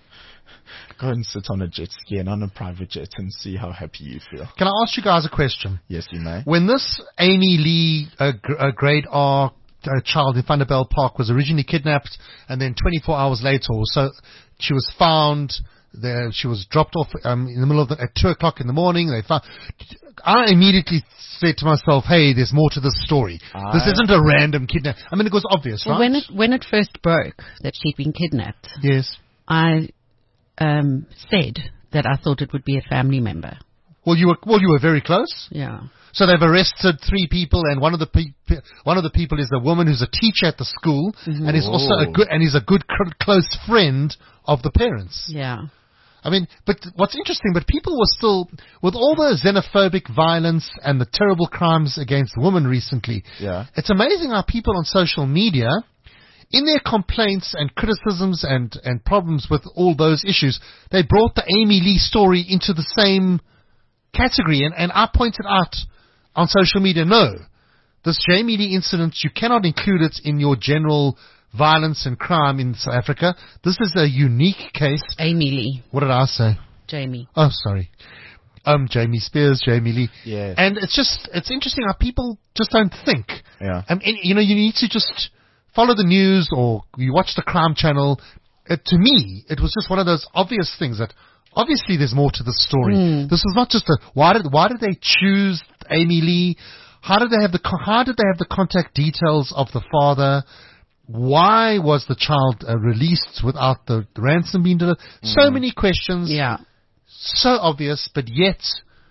go and sit on a jet ski and on a private jet and see how happy you feel. Can I ask you guys a question? Yes, you may. When this Amy Lee, uh, gr- uh, grade R uh, child in Thunderbell Park was originally kidnapped, and then twenty-four hours later or so, she was found. There, she was dropped off um, in the middle of the, at two o'clock in the morning. They found. I immediately said to myself, "Hey, there's more to this story. I- This isn't a random kidnap." I mean, it was obvious, Well, right? when it when it first broke that she'd been kidnapped, yes. I um, said that I thought it would be a family member. Well, you were well, you were very close. Yeah. So they've arrested three people, and one of the pe- pe- one of the people is a woman who's a teacher at the school, and is also a Oh. good and is a good cr- close friend of the parents. Yeah. I mean, but what's interesting, but people were still, with all the xenophobic violence and the terrible crimes against women recently, Yeah. it's amazing how people on social media, in their complaints and criticisms and, and problems with all those issues, they brought the Amy Lee story into the same category. And, and I pointed out on social media, no, this Jamie Lee incident, you cannot include it in your general violence and crime in South Africa. This is a unique case. Amy Lee. What did I say? Jamie. Oh, sorry. Um, Jamie Spears, Jamie Lee. Yes. And it's just, it's interesting how people just don't think. Yeah. I mean, you know, you need to just follow the news or you watch the crime channel. It, to me, it was just one of those obvious things that obviously there's more to the story. Mm. This is not just a, why did, why did they choose Amy Lee? How did they have the, co- how did they have the contact details of the father? Why was the child uh, released without the, the ransom being delivered? So many questions. Yeah. So obvious, but yet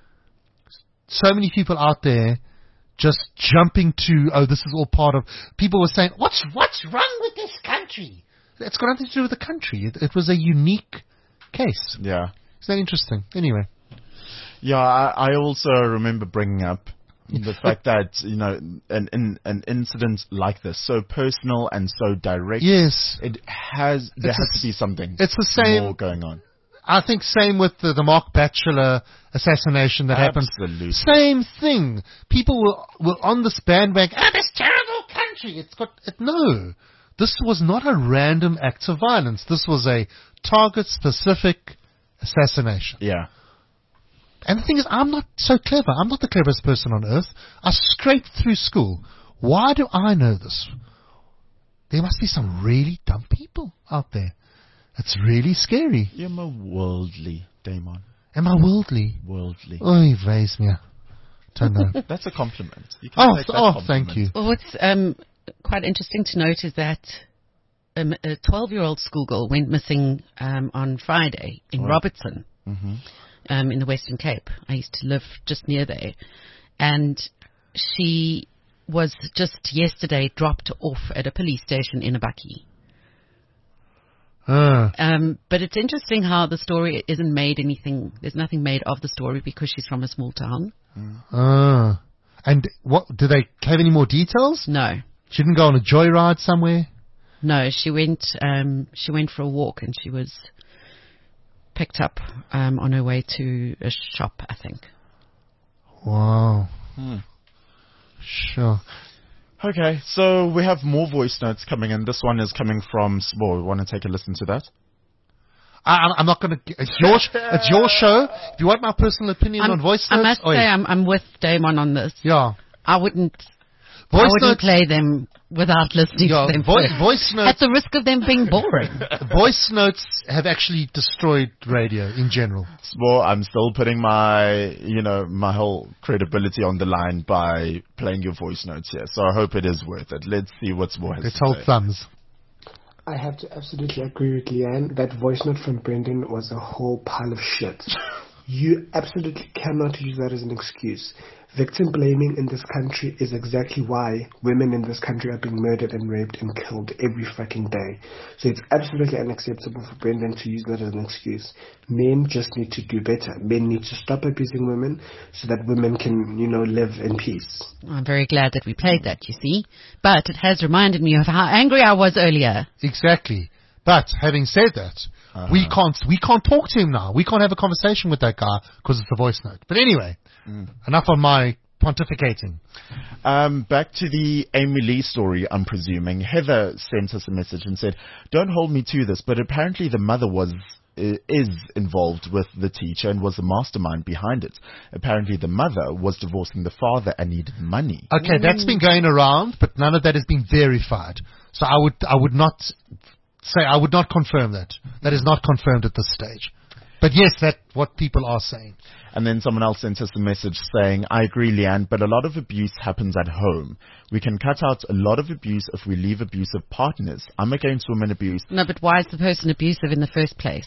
so many people out there just jumping to, oh, this is all part of. People were saying, what's what's wrong with this country? It's got nothing to do with the country. It, it was a unique case. Yeah. Isn't that interesting? Anyway. Yeah, I, I also remember bringing up the fact that, you know, an, an an incident like this, so personal and so direct, Yes. it has, there It's has a- to be something it's the same- more going on. I think same with the, the Mark Batchelor assassination that happened. Absolutely. Same thing. People were, were on this bandwagon. Ah, this terrible country. It's got it. No, this was not a random act of violence. This was a target-specific assassination. Yeah. And the thing is, I'm not so clever. I'm not the cleverest person on earth. I scraped through school. Why do I know this? There must be some really dumb people out there. It's really scary. You're more worldly, Damon. Am I worldly? Worldly. Oy vez me. Don't know. That's a compliment. You can Oh, take that oh, compliment. thank you. Well, what's um, quite interesting to note is that um, a twelve-year-old schoolgirl went missing um, on Friday in Oh. Robertson, Mm-hmm. um, in the Western Cape. I used to live just near there. And she was just yesterday dropped off at a police station in Abaki. Uh, Um, but it's interesting how the story isn't made anything, there's nothing made of the story because she's from a small town. uh. And what, do they have any more details? No. She didn't go on a joyride somewhere? No, she went, um, she went for a walk and she was picked up, um, on her way to a shop, I think. Wow. Hmm. Sure. Okay, so we have more voice notes coming in. This one is coming from Sbo. We want to take a listen to that? I, I'm- I'm not going to. It's your, sh- it's your show. If you want my personal opinion I'm- on voice I notes, must oi. say I'm, I'm with Damon on this. yeah, I wouldn't, voice I wouldn't notes. play them without listening Yeah, to them vo- first. voice notes. At the risk of them being boring. Voice notes have actually destroyed radio in general. Sbo, I'm still putting my, you know, my whole credibility on the line by playing your voice notes here. So I hope it is worth it. Let's see what Sbo has Let's to hold say. thumbs. I have to absolutely agree with Leanne. That voice note from Brendan was a whole pile of shit. You absolutely cannot use that as an excuse. Victim blaming in this country is exactly why women in this country are being murdered and raped and killed every fucking day. So it's absolutely unacceptable for Brendan to use that as an excuse. Men just need to do better. Men need to stop abusing women so that women can, you know, live in peace. I'm very glad that we played that, you see. But it has reminded me of how angry I was earlier. Exactly. But having said that, Uh-huh. we can't we can't talk to him now. We can't have a conversation with that guy because it's a voice note. But anyway, Mm. enough on my pontificating. Um, back to the Amy Lee story, I'm presuming. Heather sent us a message and said, don't hold me to this, but apparently the mother was i- is involved with the teacher and was the mastermind behind it. Apparently the mother was divorcing the father and needed money. Okay, that's been going around, but none of that has been verified. So I would I would not say I would not confirm that. That is not confirmed at this stage. But yes, that's what people are saying. And then someone else sent us a message saying, I agree, Leanne, but a lot of abuse happens at home. We can cut out a lot of abuse if we leave abusive partners. I'm against women abuse. No, but why is the person abusive in the first place?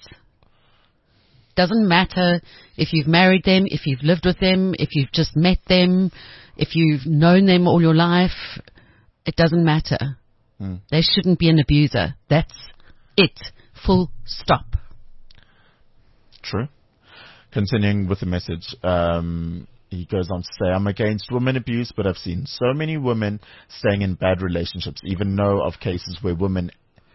Doesn't matter if you've married them, if you've lived with them, if you've just met them, if you've known them all your life. It doesn't matter. Hmm. They shouldn't be an abuser. That's it. Full stop. True. Continuing with the message, um, he goes on to say, I'm against women abuse, but I've seen so many women staying in bad relationships, even know of cases where women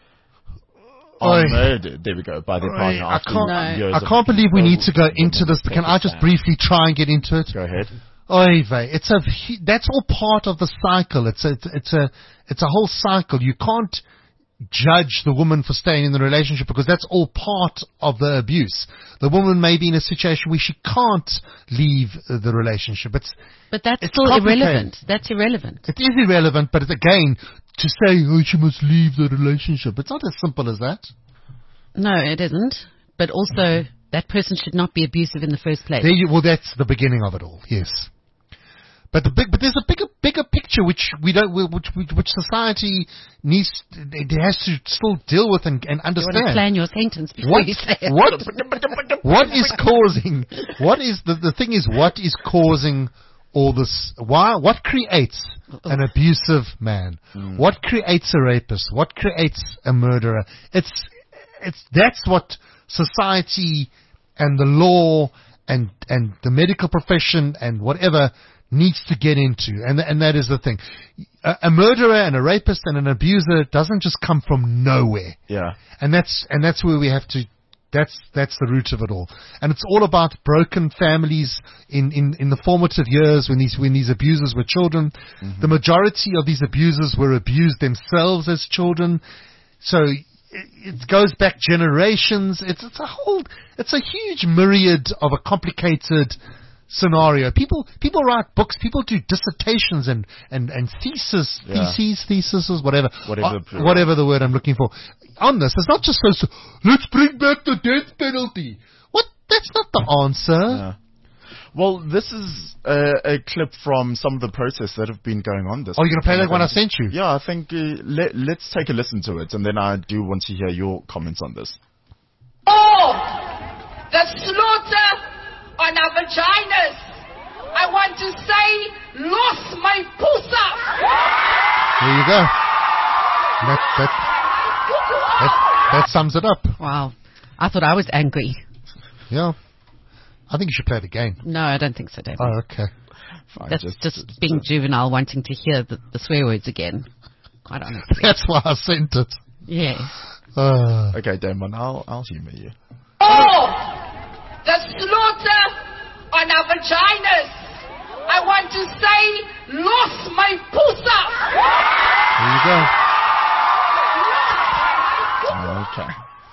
are Oi. murdered, there we go, by their partner I after can't, years I of can't believe we need to go women into this, but can I just Pakistan. briefly try and get into it? Go ahead. Oy vey, it's a hu- that's all part of the cycle. It's a it's, it's a it's a whole cycle. You can't judge the woman for staying in the relationship because that's all part of the abuse. The woman may be in a situation where she can't leave uh, the relationship. It's But that's It's still complicated. irrelevant. That's irrelevant. it is irrelevant, but it's, again, to say oh she must leave the relationship, it's not as simple as that. No, it isn't. But also, that person should not be abusive in the first place. There you, well, that's the beginning of it all. Yes. But the big, but there's a bigger, bigger picture which we don't, which which, which society needs, it has to still deal with and, and You want to understand. plan your sentence before What, you say it. what, what is causing? What is the the thing is what is causing all this? Why? What creates an abusive man? What creates a rapist? What creates a murderer? It's it's that's what society and the law and and the medical profession and whatever needs to get into, and and that is the thing. A, a murderer and a rapist and an abuser doesn't just come from nowhere, Yeah. and that's and that's where we have to. That's that's the root of it all, and it's all about broken families in, in, in the formative years when these when these abusers were children. Mm-hmm. The majority of these abusers were abused themselves as children, so it, it goes back generations. It's it's a whole it's a huge myriad of a complicated scenario. People people write books, people do dissertations and and and thesis Yeah. theses theses whatever Whatever. uh, whatever the word I'm looking for on this. It's not just so, so let's bring back the death penalty. What? That's not the answer. Yeah. Well, this is a, a clip from some of the protests that have been going on this Oh, you're going to play week. that one I sent you? Yeah, I think uh, let, let's take a listen to it, and then I do want to hear your comments on this. Oh, the slaughter on our vaginas. I want to say, lost my pussa. There you go. That, that, that, that sums it up. Wow. I thought I was angry. Yeah. I think you should play it again. No, I don't think so, David. Oh, okay. Fine, That's just, just, just being juvenile, wanting to hear the, the swear words again. Quite honestly. That's why I sent it. Yes. Uh, Okay, Damon, I'll, I'll humour you. Oh, the slaughter on our vaginas. I want to say, lost my pussa. there you go. Okay.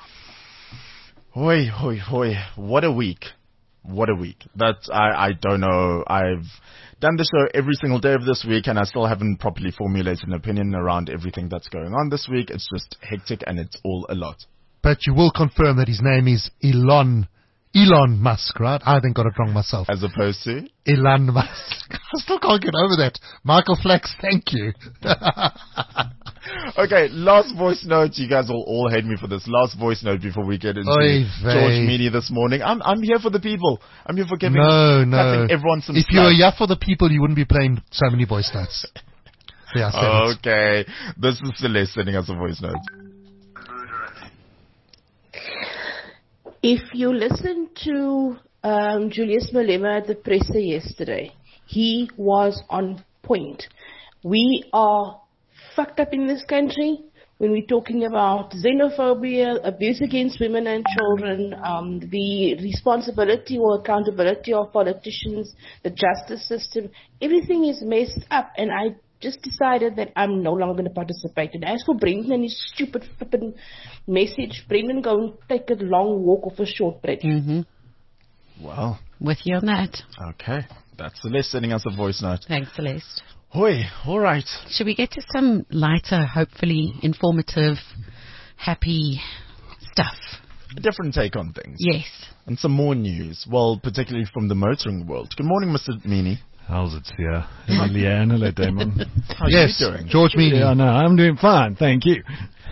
Hoi, hoi, hoi. What a week. What a week. That, I, I don't know. I've done the show every single day of this week, and I still haven't properly formulated an opinion around everything that's going on this week. It's just hectic, and it's all a lot. But you will confirm that his name is Elon Elon Musk, right? I haven't got it wrong myself. As opposed to? Elon Musk. I still can't get over that. Michael Flax, thank you. Okay, last voice note. You guys will all hate me for this. Last voice note before we get into Oy George vey. Meany this morning. I'm I'm here for the people. I'm here for giving No, no. cutting everyone some If slack. you were here for the people, you wouldn't be playing so many voice notes. Yeah, I said it. Okay, this is Celeste sending us a voice note. If you listen to um, Julius Malema at the presser yesterday, he was on point. We are fucked up in this country when we're talking about xenophobia, abuse against women and children, um, the responsibility or accountability of politicians, the justice system. Everything is messed up, and I just decided that I'm no longer going to participate. And as for Brendan and his stupid flippin' message, Brendan, go and take a long walk off a short bridge. Mm-hmm. Well, With you on that. okay. That's Celeste sending us a voice note. Thanks, Celeste. Hoi, all right. Should we get to some lighter, hopefully informative, happy stuff? A different take on things. Yes. And some more news. Well, particularly from the motoring world. Good morning, Mister Meany. How's it here? Hello, Leanne. Hello, Damon. How are Yes, you doing? George Meany. Yeah, no, I'm doing fine. Thank you.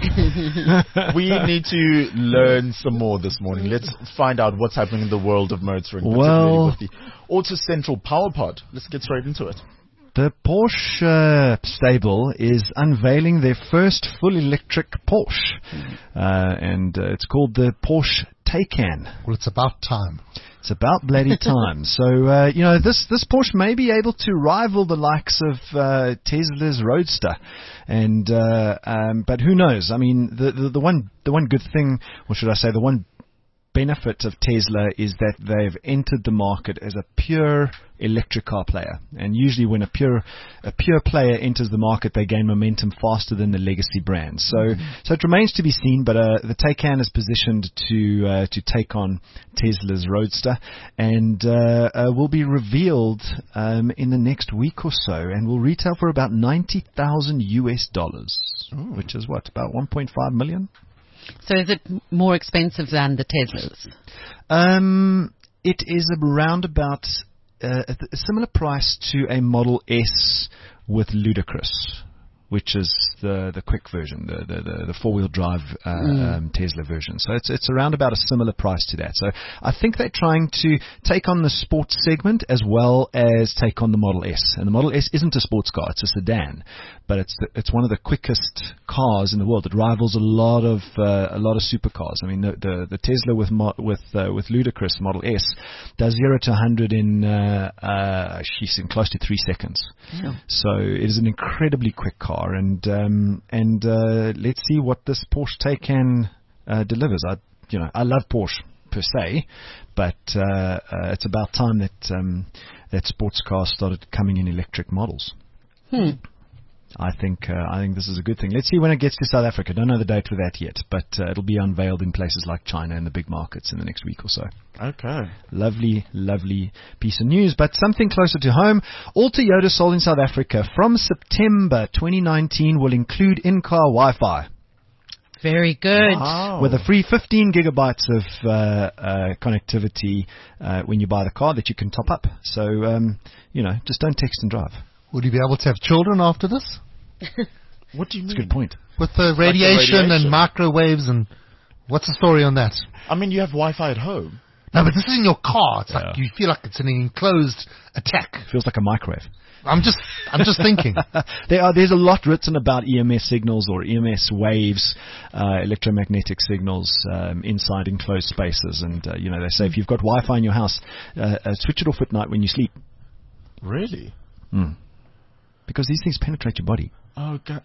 We need to learn some more this morning. Let's find out what's happening in the world of motoring, particularly Well- with the Auto Central Power Pod. Let's get straight into it. The Porsche uh, stable is unveiling their first full electric Porsche, uh, and uh, it's called the Porsche Taycan. Well, it's about time. It's about bloody time. So, uh, you know, this, this Porsche may be able to rival the likes of uh, Tesla's Roadster. And, uh, um, but who knows? I mean, the, the, the one, the one good thing, or should I say, the one benefit of Tesla is that they've entered the market as a pure electric car player. And usually when a pure a pure player enters the market, they gain momentum faster than the legacy brands. So mm-hmm. so it remains to be seen, but uh, the Taycan is positioned to uh, to take on Tesla's Roadster, and uh, uh, will be revealed um, in the next week or so, and will retail for about ninety thousand U S dollars, Ooh. which is what, about one point five million? So is it more expensive than the Teslas? Um, it is around about uh, a similar price to a Model S with Ludacris, which is the the quick version, the the, the, the four-wheel drive uh, mm. um, Tesla version. So it's it's around about a similar price to that. So I think they're trying to take on the sports segment as well as take on the Model S. And the Model S isn't a sports car; it's a sedan, but it's the, it's one of the quickest cars in the world. It rivals a lot of uh, a lot of supercars. I mean, the the, the Tesla with mo- with uh, with Ludacris Model S does zero to one hundred in uh, uh, she's in close to three seconds. Yeah. So it is an incredibly quick car, and um, and uh, let's see what this Porsche Taycan uh, delivers. I you know I love Porsche per se, but uh, uh, it's about time that um, that sports cars started coming in electric models. Hmm. I think uh, I think this is a good thing. Let's see when it gets to South Africa. Don't know the date for that yet, but uh, it'll be unveiled in places like China and the big markets in the next week or so. Okay. Lovely, lovely piece of news. But something closer to home. All Toyota sold in South Africa from September twenty nineteen will include in-car Wi-Fi. Very good. Wow. With a free fifteen gigabytes of uh, uh, connectivity uh, when you buy the car that you can top up. So, um, you know, just don't text and drive. Would you be able to have children after this? What do you mean? That's a good point. With the radiation, radiation. and microwaves and... What's the story on that? I mean, you have Wi-Fi at home. No, but this is in your car. It's Yeah. like you feel like it's an enclosed attack. Feels like a microwave. I'm just, I'm just thinking. there are, there's a lot written about E M S signals or E M S waves, uh, electromagnetic signals um, inside enclosed spaces. And, uh, you know, they say if you've got Wi-Fi in your house, uh, uh, switch it off at night when you sleep. Really? Mm. Because these things penetrate your body. Oh, God.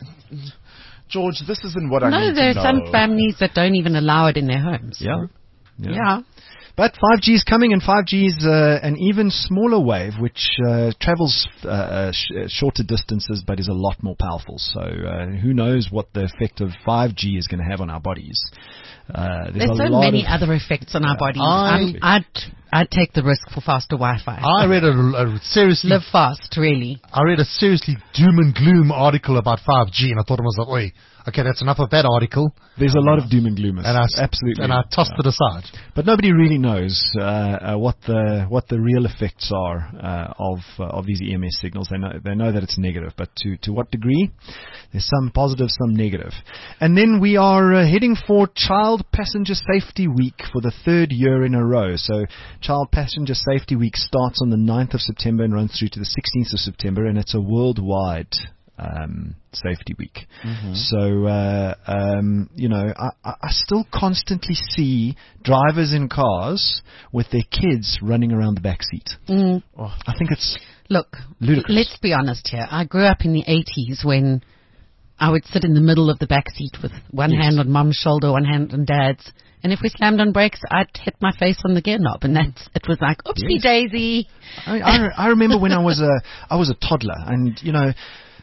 George, this isn't what I No, need there are to know. some families that don't even allow it in their homes. Yeah. Yeah. But five G is coming, and five G is uh, an even smaller wave, which uh, travels uh, uh, sh- uh, shorter distances, but is a lot more powerful. So uh, who knows what the effect of five G is going to have on our bodies? Uh, there's There's a so lot many of, other effects on our bodies. I- Um, I'd, I'd take the risk for faster Wi-Fi. I read a, a seriously, Live fast, really. I read a seriously doom and gloom article about five G, and I thought to myself, "Oi, okay, that's enough of that article." There's a lot of doom and gloomers, And I absolutely, and I tossed yeah. it aside. But nobody really knows uh, uh, what the what the real effects are uh, of uh, of these E M S signals. They know they know that it's negative, but to to what degree? There's some positive, some negative. And then we are uh, heading for Child Passenger Safety Week for the third year in a row. So Child Passenger Safety Week starts on the ninth of September and runs through to the sixteenth of September, and it's a worldwide um, safety week. Mm-hmm. So, uh, um, you know, I, I I still constantly see drivers in cars with their kids running around the back seat. Mm. Oh, I think it's Look, ludicrous. let's be honest here. I grew up in the eighties when I would sit in the middle of the back seat with one Yes. hand on mum's shoulder, one hand on dad's. And if we slammed on brakes, I'd hit my face on the gear knob, and that's it was like, oopsie Yes. daisy. I, I, re- I remember when I was a I was a toddler, and you know,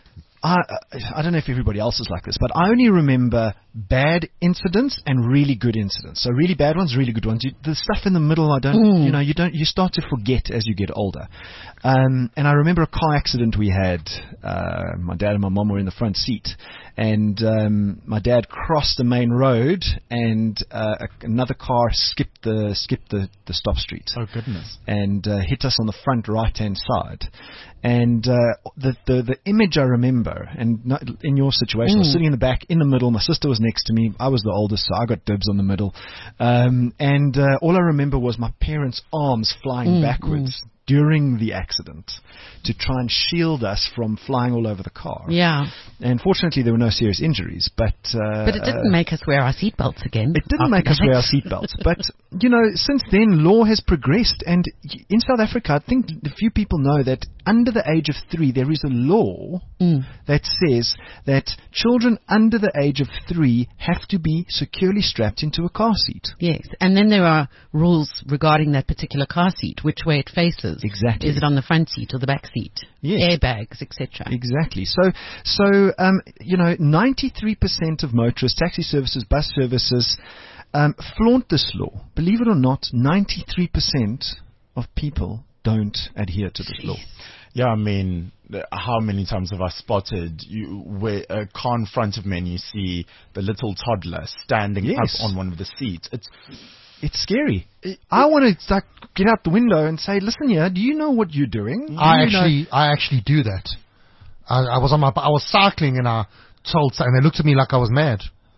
I I don't know if everybody else is like this, but I only remember bad incidents and really good incidents. So really bad ones, really good ones. You, the stuff in the middle, I don't, Mm. you know, you don't, you start to forget as you get older. Um, and I remember a car accident we had. Uh, my dad and my mom were in the front seat, and um, my dad crossed the main road, and uh, a- another car skipped the skipped the, the stop street Oh, goodness. and uh, hit us on the front right-hand side. And uh, the, the the image I remember, and not in your situation, I was Mm. sitting in the back, in the middle. My sister was next to me. I was the oldest, so I got dibs on the middle. Um, and uh, all I remember was my parents' arms flying Mm, backwards during the accident to try and shield us from flying all over the car. Yeah. And fortunately, there were no serious injuries. But uh, But it didn't uh, make us wear our seatbelts again. it didn't after make us that. wear our seatbelts. But, you know, since then, law has progressed. And y- in South Africa, I think a few people know that under the age of three, there is a law Mm. that says that children under the age of three have to be securely strapped into a car seat. Yes, and then there are rules regarding that particular car seat, which way it faces. Exactly. Is it on the front seat or the back seat? Yes. Airbags, et cetera. Exactly. So, so um, you know, ninety-three percent of motorists, taxi services, bus services um, flaunt this law. Believe it or not, ninety-three percent of people don't adhere to this law. Yeah, I mean, the- how many times have I spotted you where a car in front of me and you see the little toddler standing Yes. up on one of the seats? It's It's scary. I want to like get out the window and say, "Listen, here, do you know what you're doing?" Do I you know- actually, I actually do that. I, I was on my, I was cycling, and I told, and they looked at me like I was mad.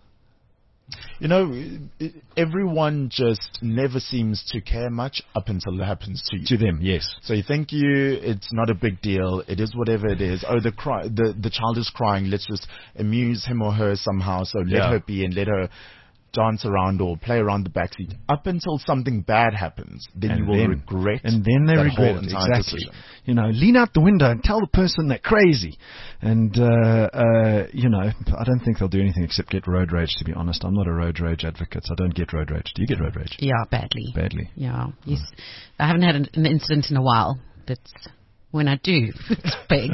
You know, i- everyone just never seems to care much up until it happens to you. To them, yes. So you think you, it's not a big deal. It is whatever it is. Oh, the cry, the the child is crying. Let's just amuse him or her somehow. So let Yeah. her be and let her dance around or play around the backseat up until something bad happens. Then And you will then- regret. And then they that regret whole it, entire exactly. decision. You know, lean out the window and tell the person they're crazy. And, uh, uh, you know, I don't think they'll do anything except get road rage, to be honest. I'm not a road rage advocate, so I don't get road rage. Do you get road rage? Yeah, badly. Badly. Yeah. Yes. I haven't had an, an incident in a while, but when I do, it's big.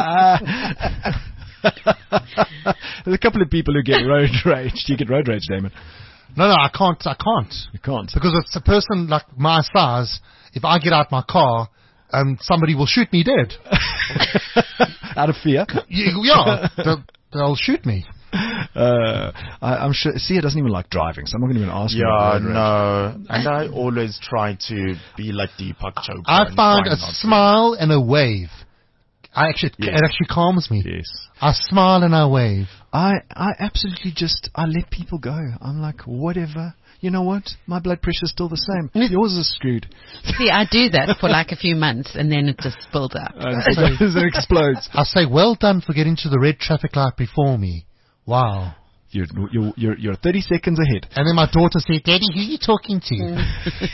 There's a couple of people who get road rage. Do you get road rage, Damon? No, no, I can't. I can't. You can't. Because it's a person like my size. If I get out my car, um, somebody will shoot me dead. Out of fear? You- yeah, they'll, they'll shoot me. Uh, I, I'm sure. Sia doesn't even like driving, so I'm not going to even ask. Yeah, him no. And I always try to be like Deepak Chopra. I and find try a not to. smile and a wave. I actually, Yes. it actually calms me. Yes. I smile and I wave. I, I absolutely just, I let people go. I'm like, whatever. You know what? My blood pressure's still the same. Yours is screwed. See, I do that for like a few months, and then it just builds up. it explodes. I say, well done for getting to the red traffic light before me. Wow. You're, you're, you're, you're thirty seconds ahead. And then my daughter said, Daddy, who are you talking to?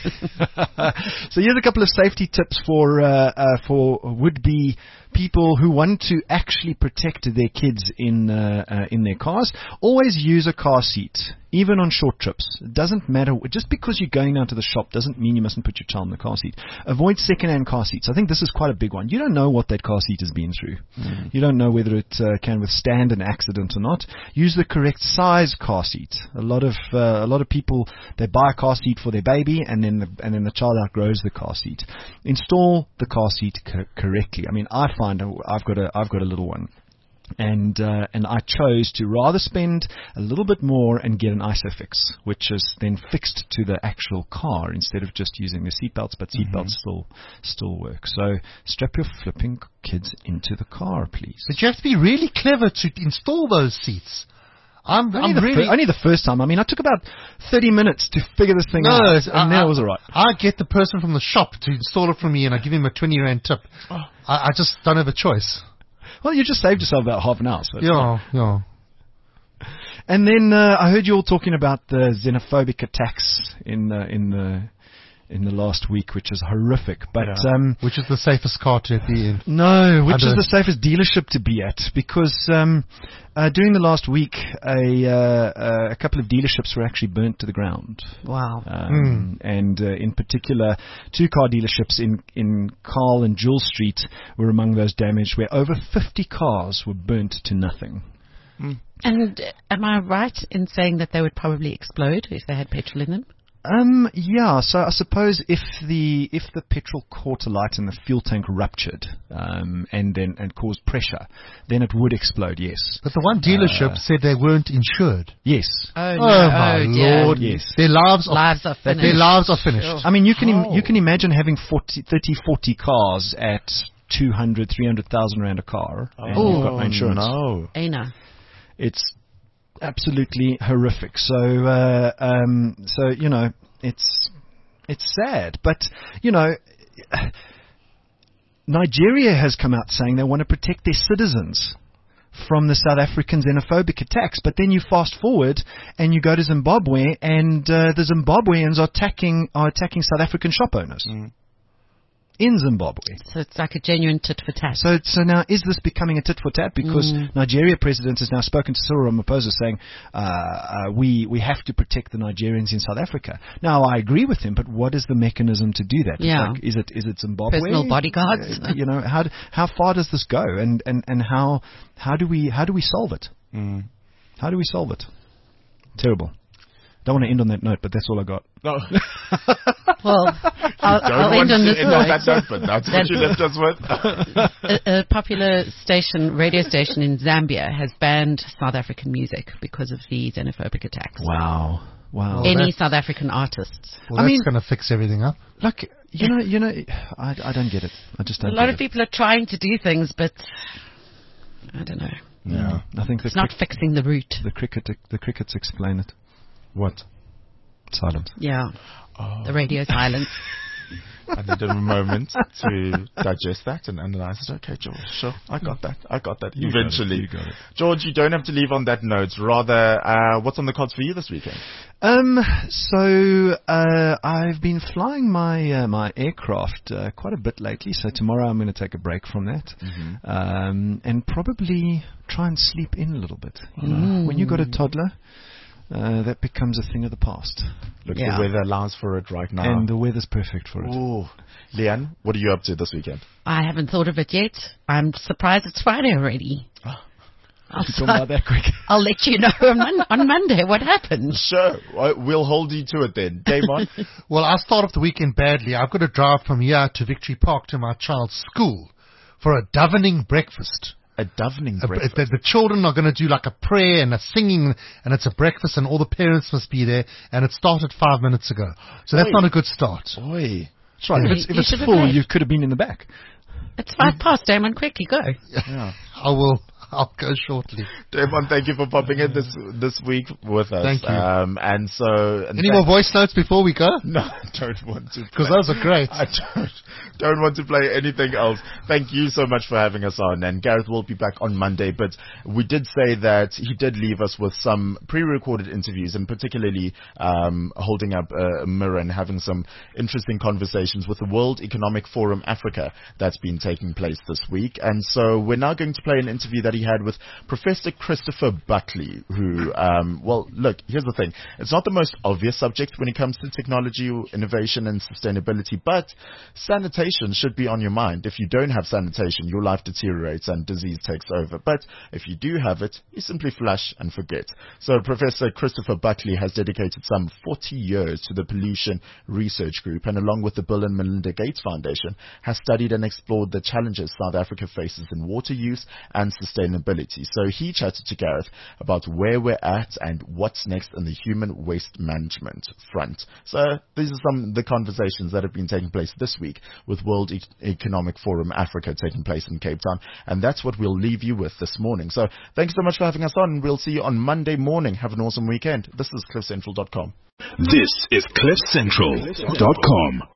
So here's a couple of safety tips for uh, uh, for would-be people who want to actually protect their kids in uh, uh, in their cars. Always use a car seat, even on short trips. It doesn't matter. Just because you're going down to the shop doesn't mean you mustn't put your child in the car seat. Avoid second-hand car seats. I think this is quite a big one. You don't know what that car seat has been through. Mm. You don't know whether it uh, can withstand an accident or not. Use the correct size car seat. A lot of uh, a lot of people, they buy a car seat for their baby, and then the, and then the child outgrows the car seat. Install the car seat co- correctly. I mean, I find I've got a I've got a little one. And uh, and I chose to rather spend a little bit more and get an ISOFIX, which is then fixed to the actual car instead of just using the seatbelts. But seatbelts mm-hmm. still still work. So strap your flipping kids into the car, please. But you have to be really clever to install those seats. I'm, only, I'm the really fir- only the first time. I mean, I took about thirty minutes to figure this thing no, out, I, and then it was all right. I get the person from the shop to install it for me, and I give him a twenty rand tip. Oh. I, I just don't have a choice. Well, you just saved yourself about half an hour. So yeah, yeah. And then uh, I heard you all talking about the xenophobic attacks in uh, in the in the last week, which is horrific. But yeah. um, which is the safest car to be in? No, which is the safest dealership to be at, because um, uh, during the last week, a uh, a couple of dealerships were actually burnt to the ground. Wow. Um, mm. And uh, in particular, two car dealerships in in Carl and Jewel Street were among those damaged, where over fifty cars were burnt to nothing. Mm. And uh, am I right in saying that they would probably explode if they had petrol in them? Um, yeah, so I suppose if the if the petrol caught alight and the fuel tank ruptured um, and then and caused pressure, then it would explode. Yes. But the one dealership uh, said they weren't insured. Yes. Oh, no. oh my oh, lord! Yes. Their lives are lives are finished. Their lives are finished. Sure. I mean, you can Im- you can imagine having forty, thirty, forty cars at two hundred, three hundred thousand rand a car, oh, and you've got no insurance. No. Aina. It's absolutely horrific. So, uh, um, so you know, it's it's sad, but you know, Nigeria has come out saying they want to protect their citizens from the South African xenophobic attacks. But then you fast forward and you go to Zimbabwe, and uh, the Zimbabweans are attacking are attacking South African shop owners. Mm. In Zimbabwe. So it's like a genuine tit for tat. So, so now is this becoming a tit for tat? Because mm. Nigeria president has now spoken to Cyril Ramaphosa saying, uh, uh, we, we have to protect the Nigerians in South Africa. Now, I agree with him, but what is the mechanism to do that? Yeah. Like, is it, is it Zimbabwe? Personal bodyguards? Uh, you know, how, how far does this go? And, and, and how, how do we, how do we solve it? Mm. How do we solve it? Terrible. Don't want to end on that note, but that's all I got. No. Well, I'll, I'll end on this end note. on that note, but that's what you left us with. a, a popular station, radio station in Zambia has banned South African music because of the xenophobic attacks. Wow. Wow. Any That's, South African artists. Well, I that's mean, going to fix everything up. Like, you know, you know, I, I don't get it. I just don't A lot get of people are trying to do things, but I don't know. Yeah. I think it's not cric- fixing the root. The cricket, the crickets explain it. What? Silence. Yeah. Oh. The radio silence. I needed a moment to digest that and analyze it. Okay, George, sure, I got that. I got that. You Eventually. got it. You got it. George, you don't have to leave on that note. Rather, uh, what's on the cards for you this weekend? Um, so uh, I've been flying my uh, my aircraft uh, quite a bit lately. So tomorrow I'm going to take a break from that, mm-hmm. um, and probably try and sleep in a little bit. You know? mm. When you got a toddler, Uh, that becomes a thing of the past. Look, yeah. the weather allows for it right now. And the weather's perfect for it. Ooh. Leanne, what are you up to this weekend? I haven't thought of it yet. I'm surprised it's Friday already. I'll, you about that quick? I'll let you know on, mon- on Monday what happened. Sure. We'll hold you to it then. Damon? Well, I'll start off the weekend badly. I've got to drive from here to Victory Park to my child's school for a davening breakfast. A davening A- breakfast. The, the children are going to do like a prayer and a singing, and it's a breakfast, and all the parents must be there. And it started five minutes ago, so that's Oi. not a good start. Oi. That's right. Yeah. If it's, if You it's should have full, left. you could have been in the back. It's five past, Damon. Quickly, go. Yeah. I will. I'll go shortly. Damon, thank you for popping in this this week with us. Thank you. Um, and so, and Any thank- more voice notes before we go? No, I don't want to. Because play- those are great. I don't, don't want to play anything else. Thank you so much for having us on. And Gareth will be back on Monday. But we did say that he did leave us with some pre-recorded interviews, and particularly um, holding up a mirror and having some interesting conversations with the World Economic Forum Africa that's been taking place this week. And so we're now going to play an interview that he had with Professor Christopher Buckley, who, um, well, look, here's the thing. It's not the most obvious subject when it comes to technology, or innovation and sustainability, but sanitation should be on your mind. If you don't have sanitation, your life deteriorates and disease takes over. But if you do have it, you simply flush and forget. So Professor Christopher Buckley has dedicated some forty years to the Pollution Research Group, and along with the Bill and Melinda Gates Foundation, has studied and explored the challenges South Africa faces in water use and sustainability. So he chatted to Gareth about where we're at and what's next in the human waste management front. So these are some of the conversations that have been taking place this week with World e- Economic Forum Africa taking place in Cape Town. And that's what we'll leave you with this morning. So thank you so much for having us on. We'll see you on Monday morning. Have an awesome weekend. This is cliff central dot com. This is cliff central dot com.